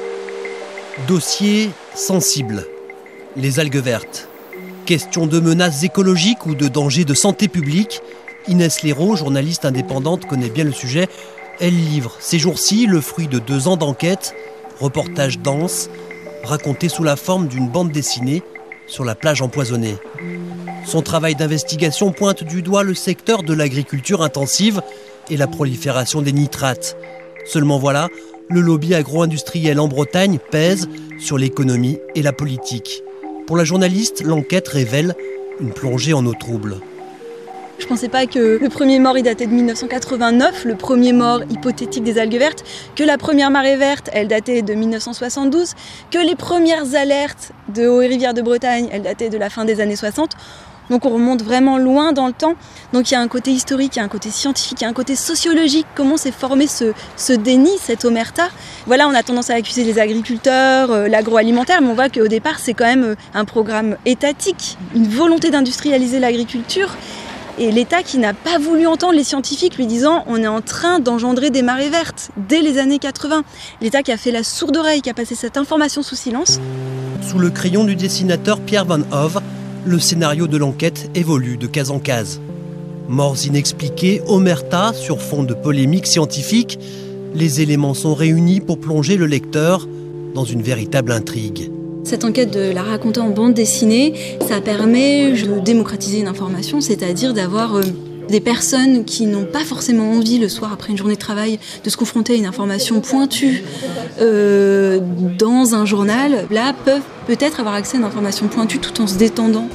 Dossier sensible. Les algues vertes. Question de menaces écologiques ou de dangers de santé publique. Inès Léraud, journaliste indépendante, connaît bien le sujet. Elle livre ces jours-ci le fruit de deux ans d'enquête, reportage dense, raconté sous la forme d'une bande dessinée sur la plage empoisonnée. Son travail d'investigation pointe du doigt le secteur de l'agriculture intensive et la prolifération des nitrates. Seulement voilà, le lobby agro-industriel en Bretagne pèse sur l'économie et la politique. Pour la journaliste, l'enquête révèle une plongée en eau trouble. Je pensais pas que le premier mort il datait de mille neuf cent quatre-vingt-neuf, le premier mort hypothétique des algues vertes, que la première marée verte elle datait de mille neuf cent soixante-douze, que les premières alertes de Eaux et Rivières de Bretagne elles dataient de la fin des années soixante. Donc on remonte vraiment loin dans le temps. Donc il y a un côté historique, il y a un côté scientifique, il y a un côté sociologique. Comment s'est formé ce, ce déni, cette omerta ? Voilà, on a tendance à accuser les agriculteurs, euh, l'agroalimentaire, mais on voit qu'au départ c'est quand même un programme étatique, une volonté d'industrialiser l'agriculture. Et l'État qui n'a pas voulu entendre les scientifiques lui disant on est en train d'engendrer des marées vertes dès les années quatre-vingts. L'État qui a fait la sourde oreille, qui a passé cette information sous silence. Sous le crayon du dessinateur Pierre Van Hove, le scénario de l'enquête évolue de case en case. Morts inexpliquées, omerta sur fond de polémique scientifique, les éléments sont réunis pour plonger le lecteur dans une véritable intrigue. Cette enquête de la raconter en bande dessinée, ça permet de démocratiser une information, c'est-à-dire d'avoir euh, des personnes qui n'ont pas forcément envie le soir après une journée de travail de se confronter à une information pointue euh, dans un journal, là peuvent peut-être avoir accès à une information pointue tout en se détendant.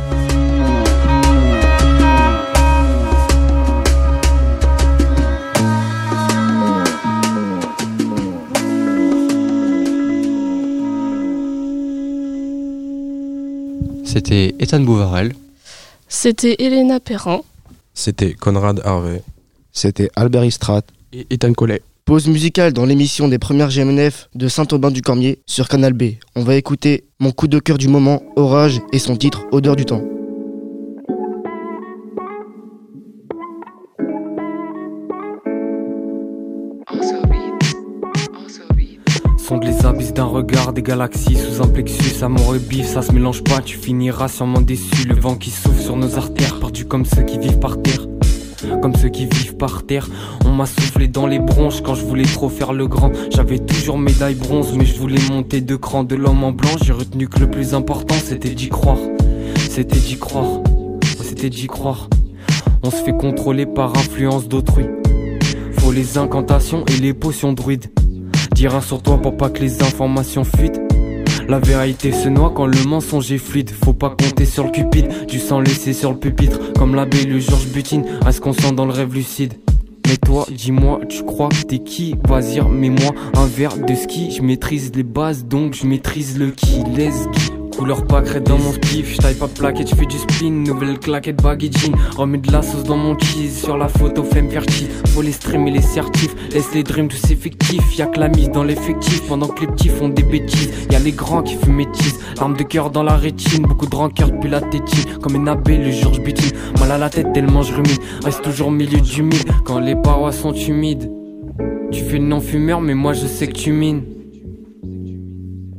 C'était Ethan Bouvarel. C'était Elena Perrin. C'était Conrad Harvey. C'était Albert Istrat. Et Ethan Collet. Pause musicale dans l'émission des premières G M N F de Saint-Aubin-du-Cormier sur Canal B. On va écouter mon coup de cœur du moment, Orage, et son titre Odeur du temps. Sonde les abysses d'un regard, des galaxies sous un plexus. Amour et bif, ça se mélange pas, tu finiras sûrement déçu. Le vent qui souffle sur nos artères, perdus comme ceux qui vivent par terre. Comme ceux qui vivent par terre. On m'a soufflé dans les bronches quand je voulais trop faire le grand. J'avais toujours médaille bronze, mais je voulais monter de cran. De l'homme en blanc, j'ai retenu que le plus important c'était d'y croire. C'était d'y croire, c'était d'y croire. On se fait contrôler par influence d'autrui. Faut les incantations et les potions druides. Dire un sur toi pour pas que les informations fuitent. La vérité se noie quand le mensonge est fluide. Faut pas compter sur le cupide, du sang laissé sur le pupitre. Comme l'abbé le Georges Butine, reste conscient dans le rêve lucide. Mais toi, dis-moi, tu crois que t'es qui? Vas-y, mets-moi un verre de ski. Je maîtrise les bases, donc je maîtrise le qui. Let's go. Couleur pâquerette dans mon spiff, j'taille pas de plaquette, j'fais du spleen. Nouvelle claquette, baggy jean, remets de la sauce dans mon cheese. Sur la photo, flemme vertige, faut les streams et les certifs. Laisse les dreams tous effectifs, y'a que la mise dans l'effectif. Pendant que les petits font des bêtises, y'a les grands qui fument métise. Larmes de cœur dans la rétine, beaucoup de rancœur depuis la tétine. Comme une abbé, le Georges Butine, mal à la tête tellement je rumine. Reste toujours au milieu du mille, quand les parois sont humides. Tu fais le non-fumeur, mais moi je sais que tu mines.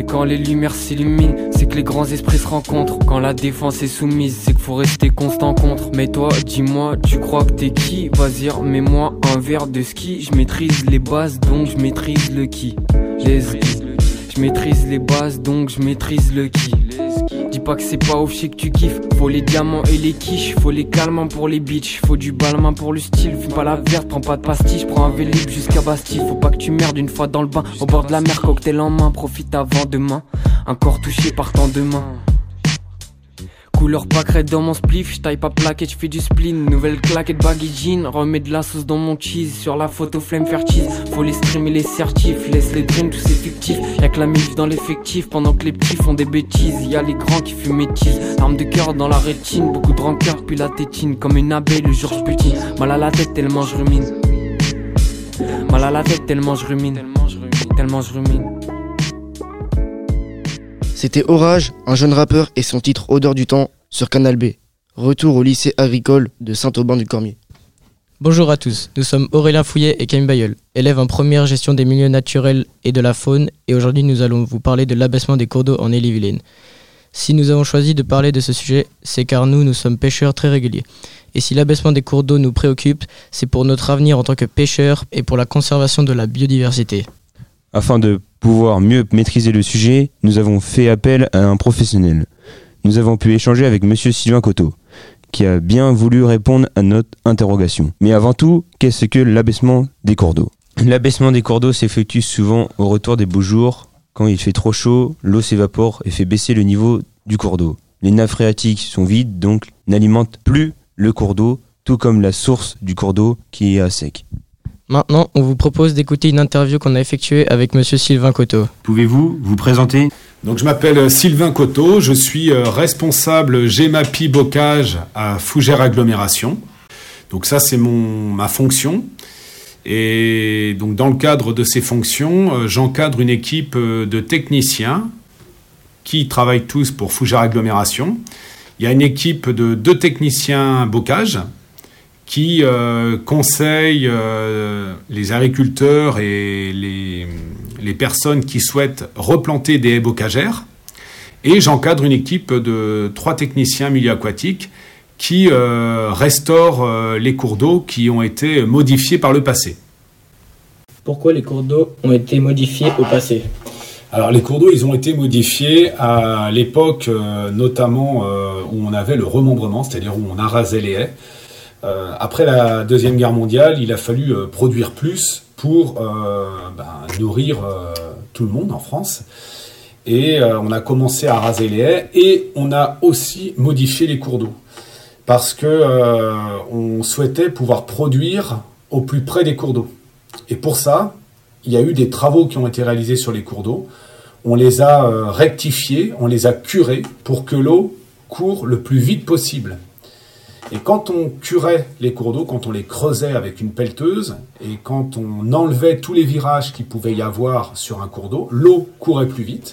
Quand les lumières s'illuminent, c'est que les grands esprits se rencontrent. Quand la défense est soumise, c'est qu'il faut rester constant contre. Mais toi, dis-moi, tu crois que t'es qui? Vas-y, remets-moi un verre de ski. Je maîtrise les bases, donc je maîtrise le qui. Les Je maîtrise les bases, donc je maîtrise le qui. Dis pas que c'est pas ouf, je sais que tu kiffes. Faut les diamants et les quiches, faut les calmants pour les bitches. Faut du balmain pour le style, fume pas la verte, prends pas de pastilles. Prends un vélib jusqu'à Bastille. Faut pas que tu merdes une fois dans le bain. Au bord de la mer, cocktail en main, profite avant demain. Un corps touché par tant de mains. Couleur pâquerette dans mon spliff, j'taille pas plaquette, j'fais du spleen. Nouvelle claquette baggy jean, remets de la sauce dans mon cheese. Sur la photo flemme faire cheese, faut les streamer les certifs. Laisse les dreams, tous c'est fictif. Y'a que la mif dans l'effectif, pendant que les petits font des bêtises. Y'a les grands qui fument métise, arme de cœur dans la rétine. Beaucoup de rancœur, puis la tétine, comme une abeille le jour j'butine. Mal à la tête tellement je rumine. Mal à la tête tellement je rumine. Tellement je rumine. C'était Orage, un jeune rappeur et son titre Odeur du temps sur Canal B. Retour au lycée agricole de Saint-Aubin-du-Cormier. Bonjour à tous, nous sommes Aurélien Fouillet et Camille Bayeul, élèves en première gestion des milieux naturels et de la faune, et aujourd'hui nous allons vous parler de l'abaissement des cours d'eau en Ille-et-Vilaine. Si nous avons choisi de parler de ce sujet, c'est car nous, nous sommes pêcheurs très réguliers. Et si l'abaissement des cours d'eau nous préoccupe, c'est pour notre avenir en tant que pêcheurs et pour la conservation de la biodiversité. Afin de pouvoir mieux maîtriser le sujet, nous avons fait appel à un professionnel. Nous avons pu échanger avec monsieur Sylvain Coteau, qui a bien voulu répondre à notre interrogation. Mais avant tout, qu'est-ce que l'abaissement des cours d'eau ? L'abaissement des cours d'eau s'effectue souvent au retour des beaux jours. Quand il fait trop chaud, l'eau s'évapore et fait baisser le niveau du cours d'eau. Les nappes phréatiques sont vides, donc n'alimentent plus le cours d'eau, tout comme la source du cours d'eau qui est à sec. Maintenant, on vous propose d'écouter une interview qu'on a effectuée avec monsieur Sylvain Coteau. Pouvez-vous vous présenter ? Donc, je m'appelle Sylvain Coteau, je suis responsable Gemapi Bocage à Fougères Agglomération. Donc ça, c'est mon, ma fonction. Et donc, dans le cadre de ces fonctions, j'encadre une équipe de techniciens qui travaillent tous pour Fougères Agglomération. Il y a une équipe de deux techniciens bocage qui euh, conseille euh, les agriculteurs et les, les personnes qui souhaitent replanter des haies bocagères. Et j'encadre une équipe de trois techniciens milieux aquatiques qui euh, restaurent euh, les cours d'eau qui ont été modifiés par le passé. Pourquoi les cours d'eau ont été modifiés au passé ? Alors les cours d'eau, ils ont été modifiés à l'époque euh, notamment euh, où on avait le remembrement, c'est-à-dire où on arasait les haies. Euh, après la Deuxième Guerre mondiale, il a fallu euh, produire plus pour euh, ben, nourrir euh, tout le monde en France. Et euh, on a commencé à raser les haies et on a aussi modifié les cours d'eau. Parce que euh, on souhaitait pouvoir produire au plus près des cours d'eau. Et pour ça, il y a eu des travaux qui ont été réalisés sur les cours d'eau. On les a euh, rectifiés, on les a curés pour que l'eau court le plus vite possible. Et quand on curait les cours d'eau, quand on les creusait avec une pelleteuse, et quand on enlevait tous les virages qu'il pouvait y avoir sur un cours d'eau, l'eau courait plus vite.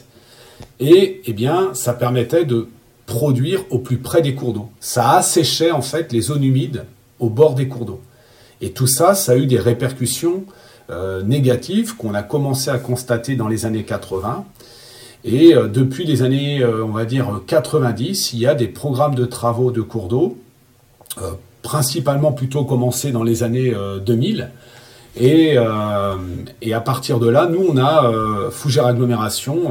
Et eh bien, ça permettait de produire au plus près des cours d'eau. Ça asséchait en fait les zones humides au bord des cours d'eau. Et tout ça, ça a eu des répercussions euh, négatives qu'on a commencé à constater dans les années quatre-vingts. Et euh, depuis les années, euh, on va dire, quatre-vingt-dix, il y a des programmes de travaux de cours d'eau, Euh, principalement plutôt commencé dans les années euh, deux mille. Et, euh, et à partir de là, nous, on a euh, Fougères Agglomération, euh,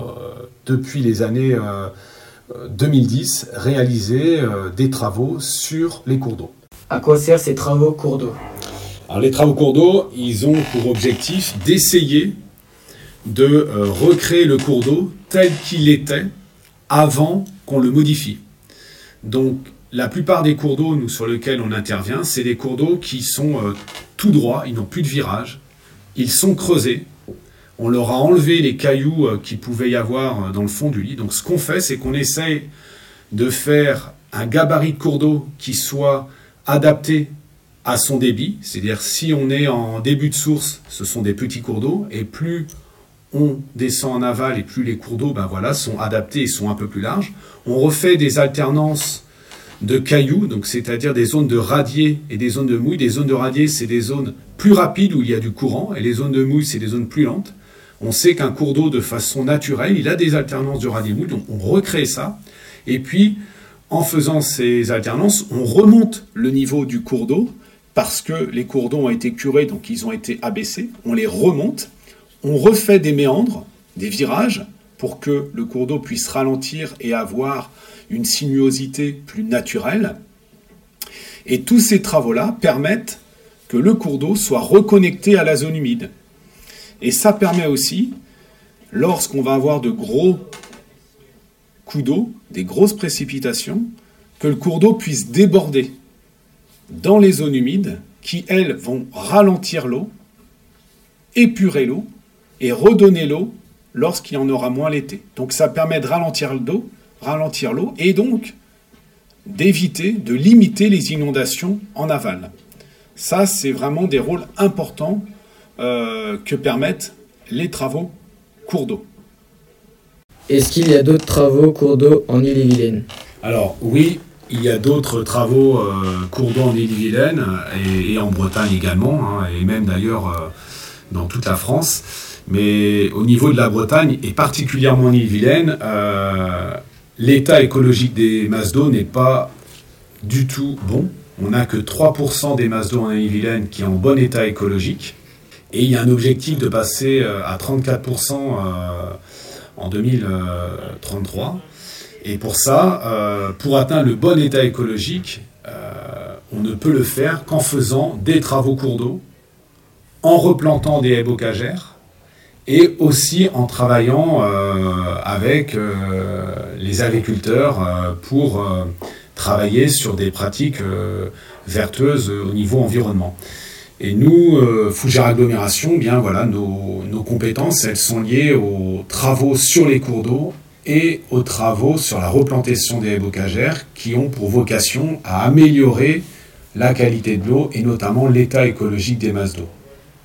depuis les années euh, deux mille dix, réalisé euh, des travaux sur les cours d'eau. À quoi servent ces travaux cours d'eau ? Alors, les travaux cours d'eau, ils ont pour objectif d'essayer de euh, recréer le cours d'eau tel qu'il était avant qu'on le modifie. Donc, la plupart des cours d'eau nous, sur lesquels on intervient, c'est des cours d'eau qui sont euh, tout droits, ils n'ont plus de virage, ils sont creusés, on leur a enlevé les cailloux euh, qu'il pouvait y avoir euh, dans le fond du lit. Donc ce qu'on fait, c'est qu'on essaye de faire un gabarit de cours d'eau qui soit adapté à son débit, c'est-à-dire si on est en début de source, ce sont des petits cours d'eau, et plus on descend en aval et plus les cours d'eau ben voilà, sont adaptés et sont un peu plus larges. On refait des alternances de cailloux, donc c'est-à-dire des zones de radier et des zones de mouille. Des zones de radier, c'est des zones plus rapides où il y a du courant, et les zones de mouille, c'est des zones plus lentes. On sait qu'un cours d'eau, de façon naturelle, il a des alternances de ras d'égout, donc on recrée ça. Et puis, en faisant ces alternances, on remonte le niveau du cours d'eau, parce que les cours d'eau ont été curés, donc ils ont été abaissés. On les remonte, on refait des méandres, des virages, pour que le cours d'eau puisse ralentir et avoir une sinuosité plus naturelle. Et tous ces travaux-là permettent que le cours d'eau soit reconnecté à la zone humide. Et ça permet aussi, lorsqu'on va avoir de gros coups d'eau, des grosses précipitations, que le cours d'eau puisse déborder dans les zones humides qui, elles, vont ralentir l'eau, épurer l'eau et redonner l'eau lorsqu'il y en aura moins l'été. Donc ça permet de ralentir l'eau, ralentir l'eau et donc d'éviter, de limiter les inondations en aval. Ça, c'est vraiment des rôles importants euh, que permettent les travaux cours d'eau. Est-ce qu'il y a d'autres travaux cours d'eau en Ille-et-Vilaine ? Alors oui, il y a d'autres travaux euh, cours d'eau en Ille-et-Vilaine et, et en Bretagne également, hein, et même d'ailleurs euh, dans toute la France. Mais au niveau de la Bretagne, et particulièrement en Ille-et-Vilaine, euh, l'état écologique des masses d'eau n'est pas du tout bon. On n'a que trois pour cent des masses d'eau en Ille-et-Vilaine qui est en bon état écologique. Et il y a un objectif de passer à trente-quatre pour cent euh, en deux mille trente-trois. Et pour ça, euh, pour atteindre le bon état écologique, euh, on ne peut le faire qu'en faisant des travaux cours d'eau, en replantant des haies bocagères, et aussi en travaillant euh, avec euh, les agriculteurs euh, pour euh, travailler sur des pratiques euh, vertueuses au niveau environnement. Et nous, euh, Fougères Agglomération, eh bien voilà, nos, nos compétences, elles sont liées aux travaux sur les cours d'eau et aux travaux sur la replantation des haies bocagères qui ont pour vocation à améliorer la qualité de l'eau et notamment l'état écologique des masses d'eau.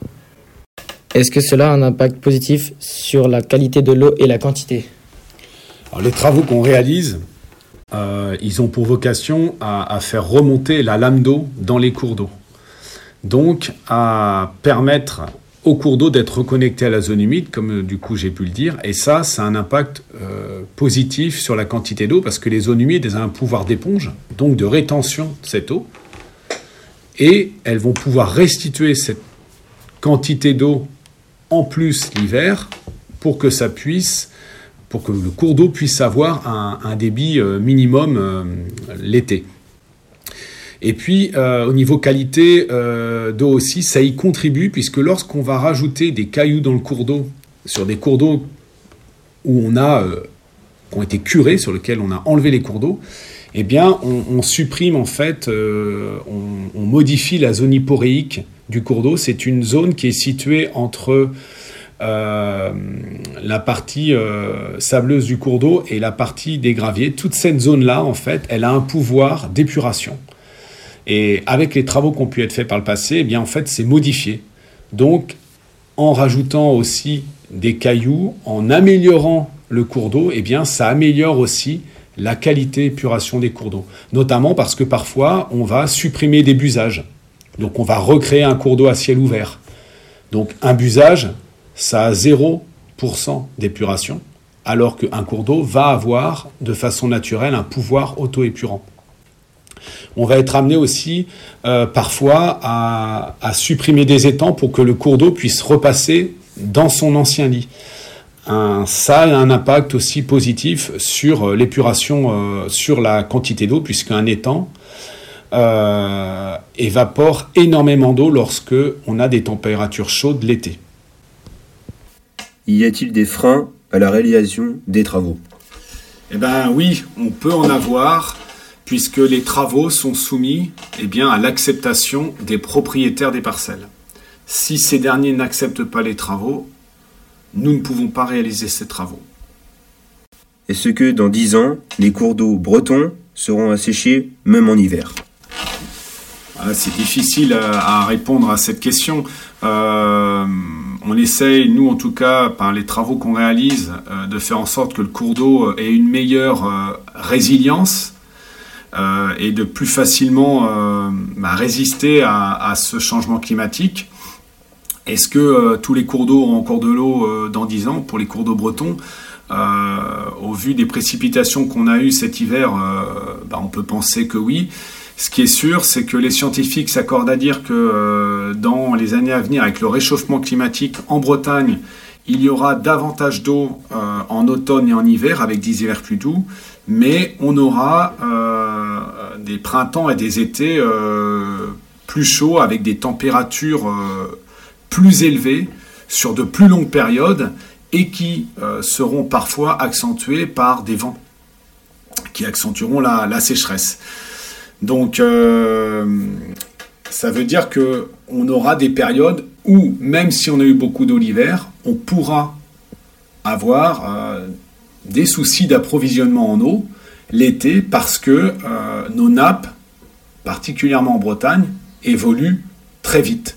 Est-ce que cela a un impact positif sur la qualité de l'eau et la quantité ? Alors, les travaux qu'on réalise, euh, ils ont pour vocation à, à faire remonter la lame d'eau dans les cours d'eau. Donc, à permettre aux cours d'eau d'être reconnectés à la zone humide, comme euh, du coup j'ai pu le dire. Et ça, ça a un impact euh, positif sur la quantité d'eau, parce que les zones humides, elles ont un pouvoir d'éponge, donc de rétention de cette eau. Et elles vont pouvoir restituer cette quantité d'eau en plus l'hiver, pour que ça puisse, pour que le cours d'eau puisse avoir un, un débit euh, minimum euh, l'été. Et puis, euh, au niveau qualité euh, d'eau aussi, ça y contribue, puisque lorsqu'on va rajouter des cailloux dans le cours d'eau, sur des cours d'eau où on a, euh, qui ont été curés, sur lesquels on a enlevé les cours d'eau, eh bien, on, on supprime en fait, euh, on, on modifie la zone hyporéique du cours d'eau. C'est une zone qui est située entre euh, la partie euh, sableuse du cours d'eau et la partie des graviers. Toute cette zone-là, en fait, elle a un pouvoir d'épuration. Et avec les travaux qui ont pu être faits par le passé, eh bien, en fait, c'est modifié. Donc, en rajoutant aussi des cailloux, en améliorant le cours d'eau, eh bien, ça améliore aussi la qualité d'épuration des cours d'eau. Notamment parce que parfois, on va supprimer des busages. Donc, on va recréer un cours d'eau à ciel ouvert. Donc, un busage, ça a zéro pour cent d'épuration, alors qu'un cours d'eau va avoir, de façon naturelle, un pouvoir auto-épurant. On va être amené aussi euh, parfois à, à supprimer des étangs pour que le cours d'eau puisse repasser dans son ancien lit. Un, ça a un impact aussi positif sur euh, l'épuration, euh, sur la quantité d'eau, puisqu'un étang euh, évapore énormément d'eau lorsque on a des températures chaudes l'été. Y a-t-il des freins à la réalisation des travaux ? Eh bien oui, on peut en avoir, puisque les travaux sont soumis eh bien, à l'acceptation des propriétaires des parcelles. Si ces derniers n'acceptent pas les travaux, nous ne pouvons pas réaliser ces travaux. Est-ce que dans dix ans, les cours d'eau bretons seront asséchés même en hiver ? Ah, c'est difficile à, à répondre à cette question. Euh, on essaye, nous en tout cas, par les travaux qu'on réalise, euh, de faire en sorte que le cours d'eau ait une meilleure euh, résilience euh, et de plus facilement euh, bah, résister à, à ce changement climatique. Est-ce que euh, tous les cours d'eau auront encore de l'eau euh, dans dix ans pour les cours d'eau bretons? euh, Au vu des précipitations qu'on a eues cet hiver, euh, bah, on peut penser que oui. Ce qui est sûr, c'est que les scientifiques s'accordent à dire que euh, dans les années à venir, avec le réchauffement climatique en Bretagne, il y aura davantage d'eau euh, en automne et en hiver, avec des hivers plus doux, mais on aura euh, des printemps et des étés euh, plus chauds, avec des températures euh, plus élevées sur de plus longues périodes, et qui euh, seront parfois accentuées par des vents, qui accentueront la, la sécheresse. Donc, euh, ça veut dire qu'on aura des périodes où, même si on a eu beaucoup d'eau l'hiver, on pourra avoir euh, des soucis d'approvisionnement en eau l'été parce que euh, nos nappes, particulièrement en Bretagne, évoluent très vite.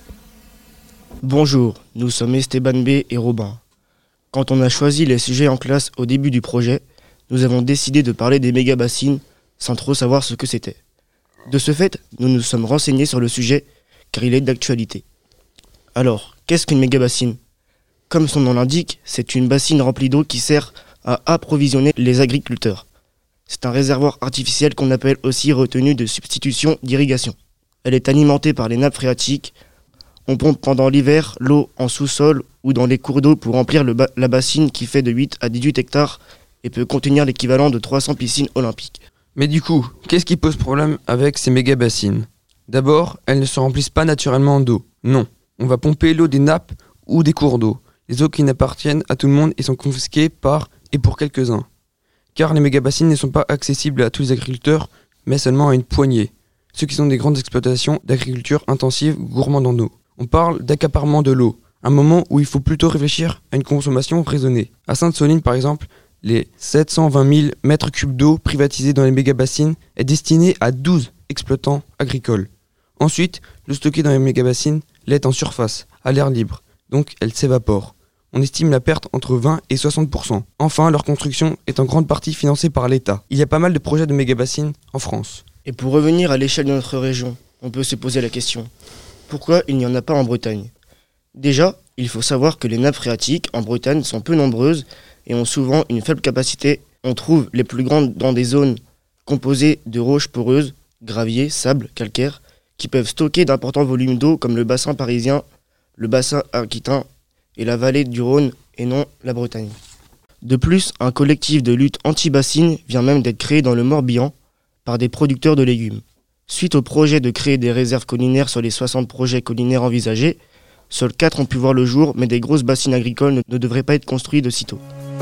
Bonjour, nous sommes Esteban B et Robin. Quand on a choisi les sujets en classe au début du projet, nous avons décidé de parler des méga-bassines sans trop savoir ce que c'était. De ce fait, nous nous sommes renseignés sur le sujet car il est d'actualité. Alors, qu'est-ce qu'une méga-bassine ? Comme son nom l'indique, c'est une bassine remplie d'eau qui sert à approvisionner les agriculteurs. C'est un réservoir artificiel qu'on appelle aussi retenue de substitution d'irrigation. Elle est alimentée par les nappes phréatiques. On pompe pendant l'hiver l'eau en sous-sol ou dans les cours d'eau pour remplir le ba- la bassine qui fait de huit à dix-huit hectares et peut contenir l'équivalent de trois cents piscines olympiques. Mais du coup, qu'est-ce qui pose problème avec ces méga bassines ? D'abord, elles ne se remplissent pas naturellement d'eau. Non, on va pomper l'eau des nappes ou des cours d'eau. Les eaux qui n'appartiennent à tout le monde et sont confisquées par et pour quelques-uns. Car les méga bassines ne sont pas accessibles à tous les agriculteurs, mais seulement à une poignée. Ceux qui ont des grandes exploitations d'agriculture intensive gourmande en eau. On parle d'accaparement de l'eau, un moment où il faut plutôt réfléchir à une consommation raisonnée. À Sainte-Soline par exemple, les sept cent vingt mille mètres cubes d'eau privatisés dans les méga-bassines est destiné à douze exploitants agricoles. Ensuite, l'eau stockée dans les méga-bassines l'est en surface, à l'air libre, donc elle s'évapore. On estime la perte entre vingt et soixante pour cent. Enfin, leur construction est en grande partie financée par l'État. Il y a pas mal de projets de méga-bassines en France. Et pour revenir à l'échelle de notre région, on peut se poser la question, pourquoi il n'y en a pas en Bretagne ? Déjà, il faut savoir que les nappes phréatiques en Bretagne sont peu nombreuses et ont souvent une faible capacité. On trouve les plus grandes dans des zones composées de roches poreuses, graviers, sable, calcaire, qui peuvent stocker d'importants volumes d'eau comme le bassin parisien, le bassin aquitain et la vallée du Rhône et non la Bretagne. De plus, un collectif de lutte anti-bassine vient même d'être créé dans le Morbihan par des producteurs de légumes. Suite au projet de créer des réserves collinaires sur les soixante projets collinaires envisagés, seuls quatre ont pu voir le jour, mais des grosses bassines agricoles ne, ne devraient pas être construites de sitôt.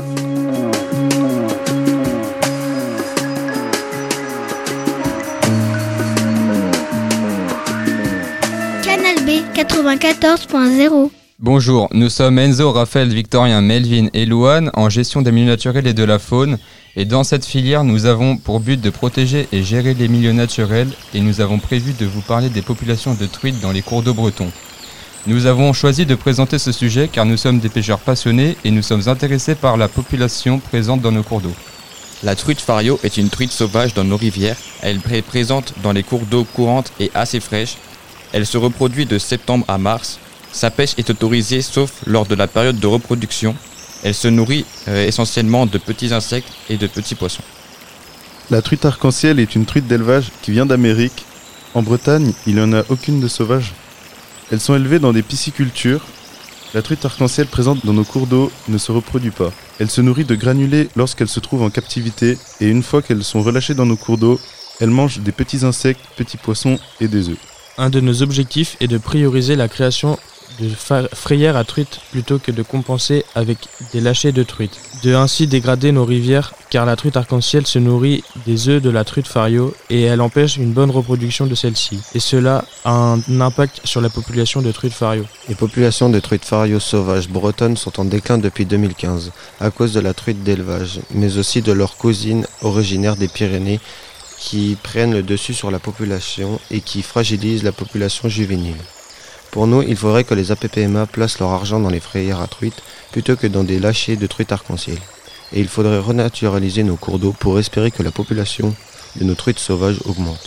Canal B quatre-vingt-quatorze point zéro. Bonjour, nous sommes Enzo, Raphaël, Victorien, Melvin et Louane en gestion des milieux naturels et de la faune. Et dans cette filière, nous avons pour but de protéger et gérer les milieux naturels et nous avons prévu de vous parler des populations de truites dans les cours d'eau bretons. Nous avons choisi de présenter ce sujet car nous sommes des pêcheurs passionnés et nous sommes intéressés par la population présente dans nos cours d'eau. La truite fario est une truite sauvage dans nos rivières. Elle est présente dans les cours d'eau courantes et assez fraîches. Elle se reproduit de septembre à mars. Sa pêche est autorisée sauf lors de la période de reproduction. Elle se nourrit euh, essentiellement de petits insectes et de petits poissons. La truite arc-en-ciel est une truite d'élevage qui vient d'Amérique. En Bretagne, il n'y en a aucune de sauvage. Elles sont élevées dans des piscicultures. La truite arc-en-ciel présente dans nos cours d'eau ne se reproduit pas. Elle se nourrit de granulés lorsqu'elle se trouve en captivité et une fois qu'elles sont relâchées dans nos cours d'eau, elle mange des petits insectes, petits poissons et des œufs. Un de nos objectifs est de prioriser la création de frayères à truites plutôt que de compenser avec des lâchers de truites. De ainsi dégrader nos rivières car la truite arc-en-ciel se nourrit des œufs de la truite fario et elle empêche une bonne reproduction de celle-ci. Et cela a un impact sur la population de truites fario. Les populations de truites fario sauvages bretonnes sont en déclin depuis deux mille quinze à cause de la truite d'élevage, mais aussi de leurs cousines originaires des Pyrénées qui prennent le dessus sur la population et qui fragilisent la population juvénile. Pour nous, il faudrait que les A P P M A placent leur argent dans les frayères à truites plutôt que dans des lâchers de truites arc-en-ciel. Et il faudrait renaturaliser nos cours d'eau pour espérer que la population de nos truites sauvages augmente.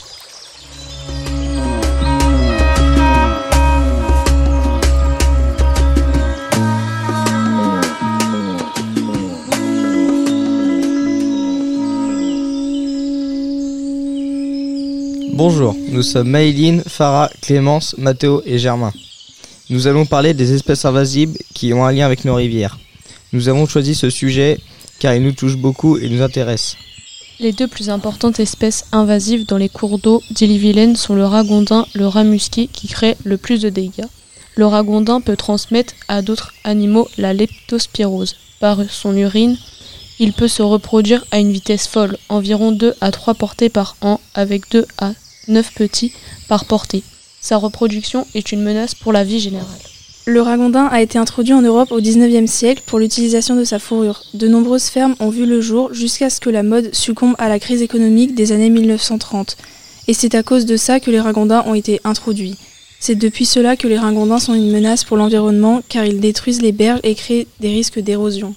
Bonjour, nous sommes Maëline, Farah, Clémence, Mathéo et Germain. Nous allons parler des espèces invasives qui ont un lien avec nos rivières. Nous avons choisi ce sujet car il nous touche beaucoup et nous intéresse. Les deux plus importantes espèces invasives dans les cours d'eau d'Ille-et-Vilaine sont le ragondin et le rat musqué qui créent le plus de dégâts. Le ragondin peut transmettre à d'autres animaux la leptospirose. Par son urine, il peut se reproduire à une vitesse folle, environ deux à trois portées par an, avec deux à neuf petits par portée. Sa reproduction est une menace pour la vie générale. Le ragondin a été introduit en Europe au dix-neuvième siècle pour l'utilisation de sa fourrure. De nombreuses fermes ont vu le jour jusqu'à ce que la mode succombe à la crise économique des années mille neuf cent trente. Et c'est à cause de ça que les ragondins ont été introduits. C'est depuis cela que les ragondins sont une menace pour l'environnement car ils détruisent les berges et créent des risques d'érosion.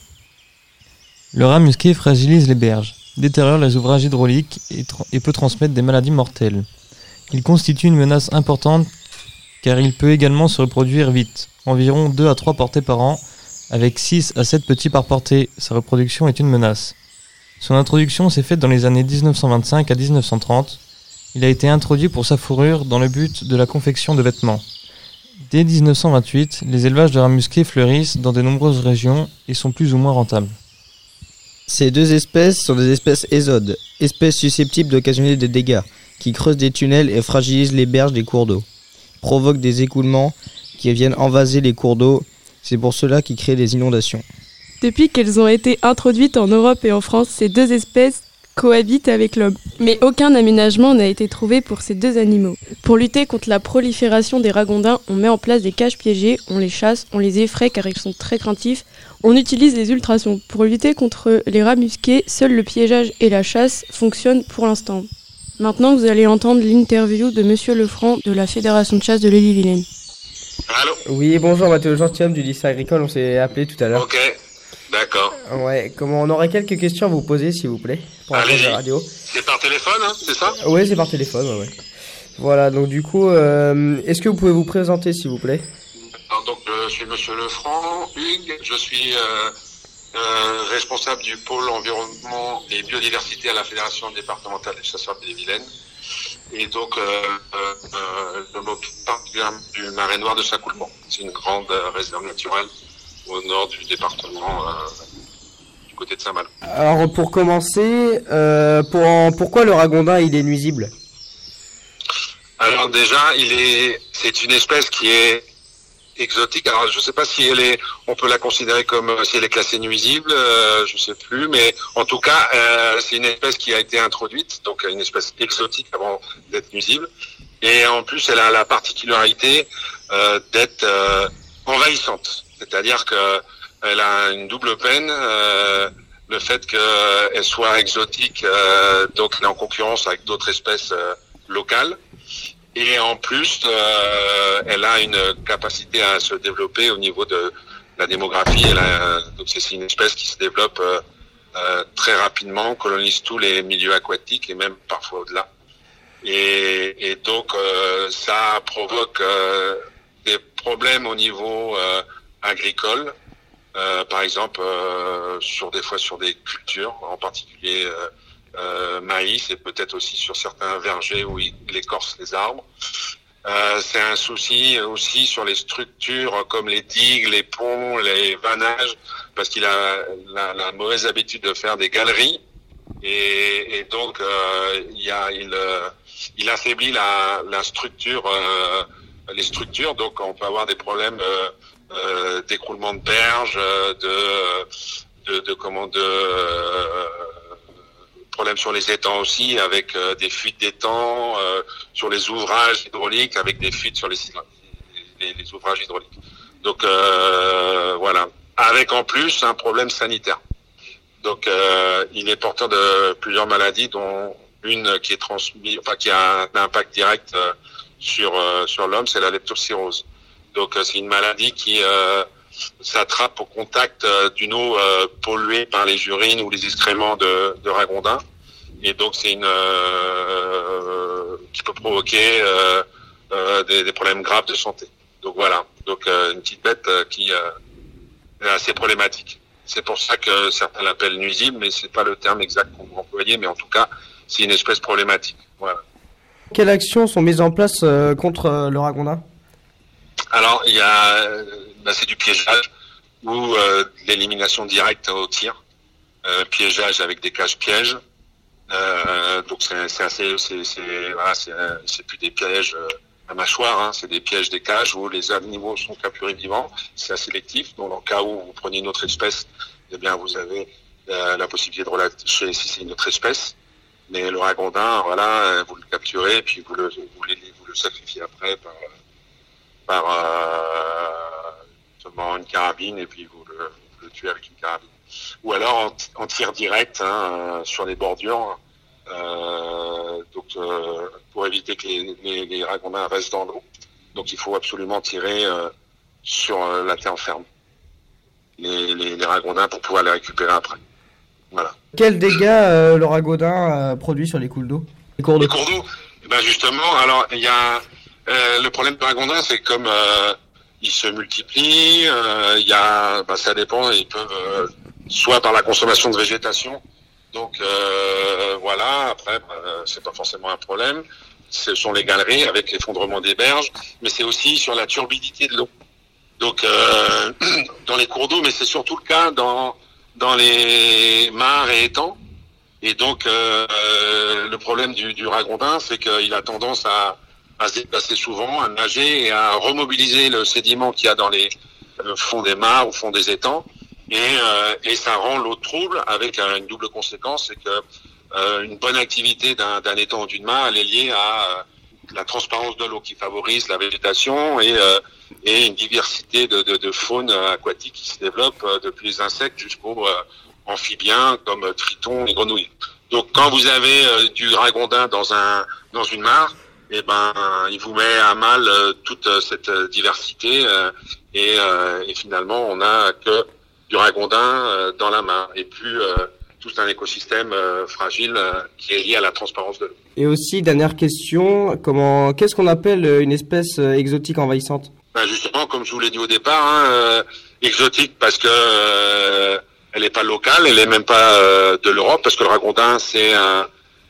Le rat musqué fragilise les berges, détériore les ouvrages hydrauliques et, tra- et peut transmettre des maladies mortelles. Il constitue une menace importante car il peut également se reproduire vite, environ deux à trois portées par an, avec six à sept petits par portée. Sa reproduction est une menace. Son introduction s'est faite dans les années dix-neuf cent vingt-cinq à dix-neuf cent trente. Il a été introduit pour sa fourrure dans le but de la confection de vêtements. Dès dix-neuf cent vingt-huit, les élevages de rats musqués fleurissent dans de nombreuses régions et sont plus ou moins rentables. Ces deux espèces sont des espèces ésodes, espèces susceptibles d'occasionner des dégâts, qui creusent des tunnels et fragilisent les berges des cours d'eau, provoquent des écoulements qui viennent envaser les cours d'eau, c'est pour cela qu'ils créent des inondations. Depuis qu'elles ont été introduites en Europe et en France, ces deux espèces cohabitent avec l'homme. Mais aucun aménagement n'a été trouvé pour ces deux animaux. Pour lutter contre la prolifération des ragondins, on met en place des cages piégées, on les chasse, on les effraie car ils sont très craintifs, on utilise les ultrasons. Pour lutter contre les rats musqués, seul le piégeage et la chasse fonctionnent pour l'instant. Maintenant, vous allez entendre l'interview de Monsieur Lefranc de la Fédération de chasse de l'Ille-et-Vilaine. Allô ? Oui, bonjour, Mathéo Gentilhomme du lycée agricole, on s'est appelé tout à l'heure. Ok, d'accord. Ouais, comment on aurait quelques questions à vous poser, s'il vous plaît, pour la Allez-y. radio. C'est par téléphone, hein, c'est ça ? Oui, c'est par téléphone, ouais, ouais. Voilà, donc du coup, euh, est-ce que vous pouvez vous présenter, s'il vous plaît ? Alors, donc, je suis Monsieur Lefranc, Hugues, je suis euh, euh, responsable du pôle environnement et biodiversité à la Fédération départementale des chasseurs de l'Ille-et-Vilaine. Et donc, euh, euh, je m'occupe particulièrement du marais noir de Saint-Coulmont. C'est une grande euh, réserve naturelle au nord du département, euh, du côté de Saint-Malo. Alors, pour commencer, euh, pour, pourquoi le ragondin, il est nuisible ? Alors déjà, il est, c'est une espèce qui est exotique. Alors je ne sais pas si elle est, on peut la considérer comme si elle est classée nuisible, euh, je ne sais plus, mais en tout cas, euh, c'est une espèce qui a été introduite, donc une espèce exotique avant d'être nuisible. Et en plus, elle a la particularité euh, d'être euh, envahissante, c'est-à-dire que elle a une double peine. Euh, le fait qu'elle soit exotique, euh, donc elle est en concurrence avec d'autres espèces euh, locales. Et en plus, euh, elle a une capacité à se développer au niveau de la démographie. Elle a, donc c'est une espèce qui se développe euh, euh, très rapidement, colonise tous les milieux aquatiques et même parfois au-delà. Et, et donc, euh, ça provoque euh, des problèmes au niveau euh, agricole, euh, par exemple, euh, sur des fois sur des cultures, en particulier. Euh, Euh, maïs et peut-être aussi sur certains vergers où il, il écorce les arbres. Euh, c'est un souci aussi sur les structures comme les digues, les ponts, les vannages, parce qu'il a la, la mauvaise habitude de faire des galeries et, et donc euh, il, y a, il, euh, il affaiblit la, la structure, euh, les structures, donc on peut avoir des problèmes euh, euh, d'écroulement de berges, de, de, de comment de euh, problème sur les étangs aussi, avec euh, des fuites d'étangs, euh, sur les ouvrages hydrauliques, avec des fuites sur les, les, les ouvrages hydrauliques. Donc euh, voilà, avec en plus un problème sanitaire. Donc euh, il est porteur de plusieurs maladies, dont une qui est transmise, enfin qui a un impact direct euh, sur euh, sur l'homme, c'est la leptospirose. Donc euh, c'est une maladie qui euh, s'attrape au contact euh, d'une eau euh, polluée par les urines ou les excréments de, de ragondins. Et donc c'est une euh, qui peut provoquer euh, euh, des, des problèmes graves de santé. Donc voilà, donc euh, une petite bête euh, qui euh, est assez problématique. C'est pour ça que certains l'appellent nuisible, mais c'est pas le terme exact qu'on peut employer, mais en tout cas c'est une espèce problématique. Voilà. Quelles actions sont mises en place euh, contre euh, le ragondin? Alors, il y a, bah, c'est du piégeage ou euh, l'élimination directe au tir. Euh, piégeage avec des cages pièges. Euh, donc c'est, c'est assez, c'est, c'est, voilà, c'est, c'est plus des pièges euh, à mâchoire, hein, c'est des pièges, des cages où les animaux sont capturés vivants. C'est assez sélectif. Donc, dans le cas où vous prenez une autre espèce, eh bien, vous avez euh, la possibilité de relâcher si c'est une autre espèce. Mais le ragondin, voilà, vous le capturez et puis vous le, vous le, vous le sacrifiez après par, par euh, seulement une carabine et puis vous le, vous le tuez avec une carabine. Ou alors en, en tir direct, hein, sur les bordures, euh, donc euh, pour éviter que les, les, les ragondins restent dans l'eau. Donc il faut absolument tirer euh, sur euh, la terre ferme les, les, les ragondins pour pouvoir les récupérer après. Voilà. Quels dégâts euh, le ragondin euh, produit sur les cours d'eau? Les cours d'eau. Les cours d'eau, eh ben justement, alors il y a euh, le problème du ragondin, c'est comme euh, ils se multiplient, euh, il y a, ben, ça dépend, ils peuvent euh, soit par la consommation de végétation, donc euh, voilà, après ben, c'est pas forcément un problème. Ce sont les galeries avec l'effondrement des berges, mais c'est aussi sur la turbidité de l'eau. Donc euh, dans les cours d'eau, mais c'est surtout le cas dans dans les mares et étangs. Et donc euh, le problème du, du ragondin, c'est qu'il a tendance à, à se déplacer souvent, à nager et à remobiliser le sédiment qu'il y a dans les le fond des mares ou fond des étangs. Et, euh, et ça rend l'eau trouble avec euh, une double conséquence, c'est que euh, une bonne activité d'un, d'un étang ou d'une mare, elle est liée à euh, la transparence de l'eau qui favorise la végétation et, euh, et une diversité de, de, de faune aquatique qui se développe euh, depuis les insectes jusqu'aux euh, amphibiens comme euh, tritons et grenouilles. Donc quand vous avez euh, du ragondin dans un dans une mare, eh ben il vous met à mal euh, toute euh, cette euh, diversité euh, et, euh, et finalement on n'a que du ragondin euh, dans la mare et plus euh, tout un écosystème euh, fragile euh, qui est lié à la transparence de l'eau. Et aussi, dernière question, comment, qu'est-ce qu'on appelle une espèce euh, exotique envahissante? Ben justement, comme je vous l'ai dit au départ, hein, euh, exotique parce que euh, elle n'est pas locale, elle n'est même pas euh, de l'Europe, parce que le ragondin c'est un,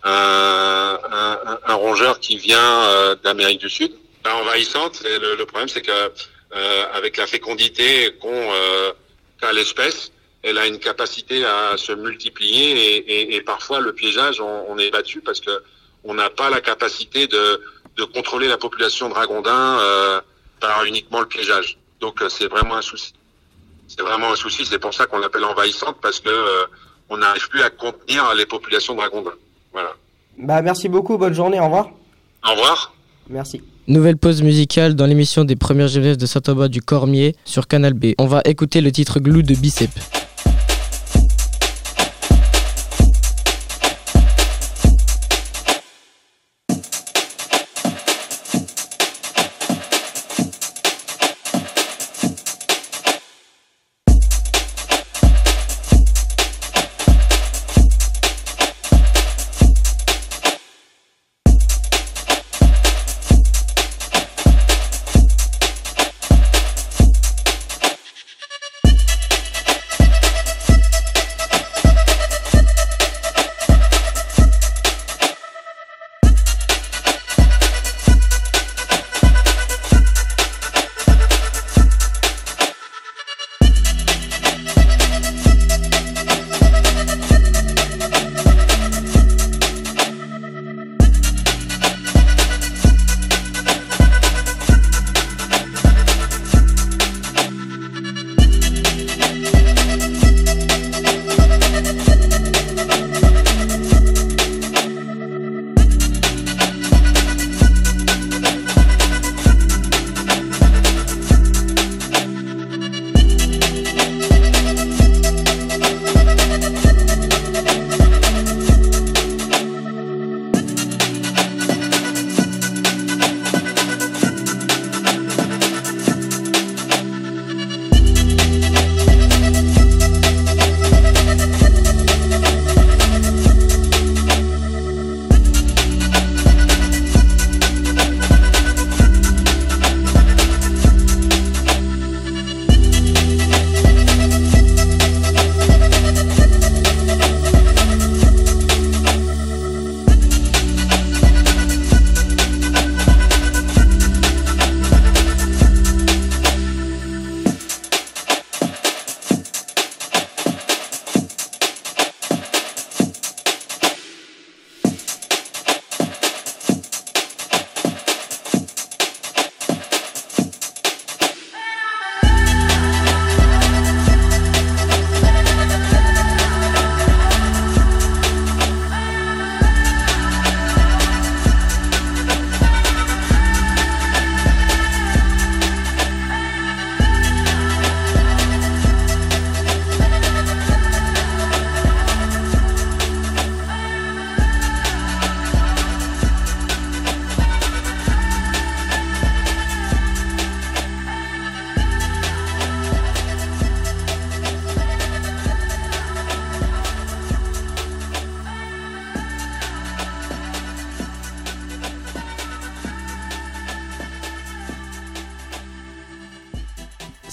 un, un, un rongeur qui vient euh, d'Amérique du Sud. Ben, envahissante, et le, le problème c'est que euh, avec la fécondité qu'ont euh, qu'a l'espèce, elle a une capacité à se multiplier et, et, et parfois le piégeage, on, on est battu parce que on n'a pas la capacité de, de contrôler la population de ragondins euh, par uniquement le piégeage. Donc euh, c'est vraiment un souci. C'est vraiment un souci. C'est pour ça qu'on l'appelle envahissante parce que euh, on n'arrive plus à contenir les populations de ragondins. Voilà. Bah merci beaucoup. Bonne journée. Au revoir. Au revoir. Merci. Nouvelle pause musicale dans l'émission des premières jeunesse de Saint-Aubin du Cormier sur Canal B. On va écouter le titre Glou de Bicep.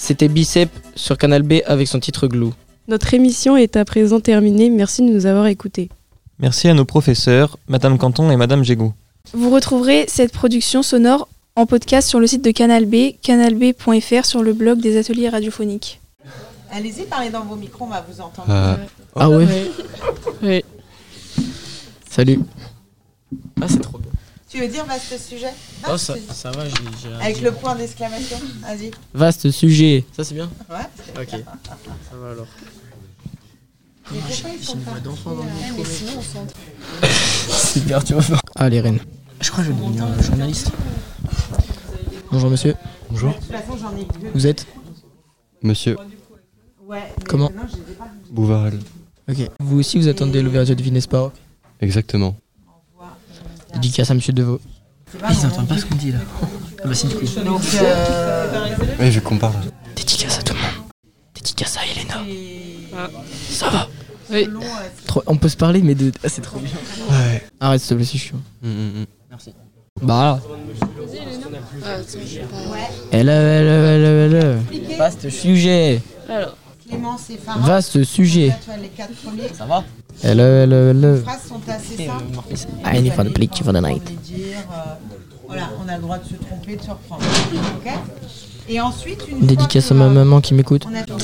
C'était Bicep sur Canal B avec son titre Glue. Notre émission est à présent terminée. Merci de nous avoir écoutés. Merci à nos professeurs, Madame Canton et Madame Gégaud. Vous retrouverez cette production sonore en podcast sur le site de Canal B, canal b point f r, sur le blog des ateliers radiophoniques. Allez-y, parlez dans vos micros, on va vous entendre. Euh... Ah ouais. Oui. Salut. Ah, c'est trop bien. Tu veux dire vaste sujet? Non, oh, ça, ça va, j'ai, j'ai avec le point d'exclamation, vas-y. Vaste sujet, ça c'est bien? Ouais. Ok, ça va alors. Mais pourquoi ils font pas d'enfants dans le micro? Mais sinon on s'entend. C'est bien, tu vas faire. Allez, Rennes. Je crois que je vais devenir un journaliste. Bonjour monsieur. Bonjour. De toute façon, j'en ai deux. Vous êtes? Monsieur. Ouais. Comment? Bouvarel. Ok. Vous aussi vous attendez l'ouverture de Vinespa? Exactement. Dédicace à monsieur Deveau. Ils n'entendent pas ce qu'on dit là. Ah bah si du coup. Donc euh... Oui, vu qu'on parle. Dédicace à tout le monde. Dédicace à Elena. Ah. Ça va? Oui. Trop... On peut se parler mais de... Ah, c'est trop bien. Ouais. Arrête s'il te plaît, c'est chiant. Mmh, mmh. Merci. Bah Vas-y Elena. Ah, attends, j'ai pas... Elle elle elle elle Vaste sujet. Alors. Clémence et Farah. Vaste sujet. Les quatre premiers. Ça va? Hello, hello, hello. Les phrases sont assez simples. I need for the bleach for the night. Dire, euh, voilà, on a le droit de se tromper, de se reprendre. Ok? Et ensuite, une dédicace à ma maman qui m'écoute.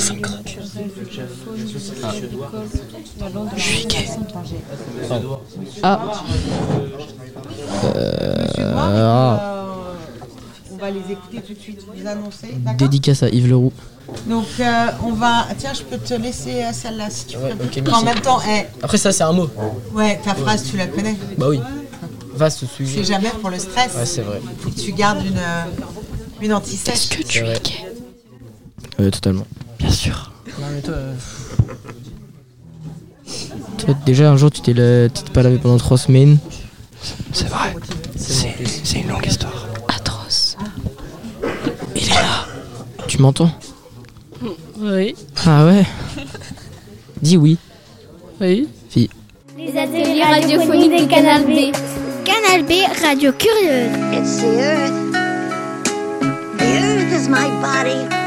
Je suis gay. Ah. Euh... euh, on va les écouter tout de suite, vous annoncer. Dédicace à Yves Leroux. Donc euh, on va... Tiens, je peux te laisser euh, celle-là si tu veux. Ouais, okay, en même temps, hey. Après ça c'est un mot. Ouais, ta phrase tu la connais. Bah oui. Vaste sujet. C'est jamais pour le stress. Ouais, c'est vrai. Faut que tu gardes une, euh, une anti-sèche. Est-ce que tu es gay? Ouais, totalement. Bien sûr. Non mais toi... Euh... Toi déjà un jour tu t'es, la... tu t'es pas lavé pendant trois semaines. C'est vrai. C'est, c'est une longue histoire. Atroce. Il est là. Tu m'entends? Oui. Ah ouais. Dis oui. Oui. Fille. Les ateliers radiophoniques de Canal B. Canal B, radio curieuse. It's the earth. The earth is my body.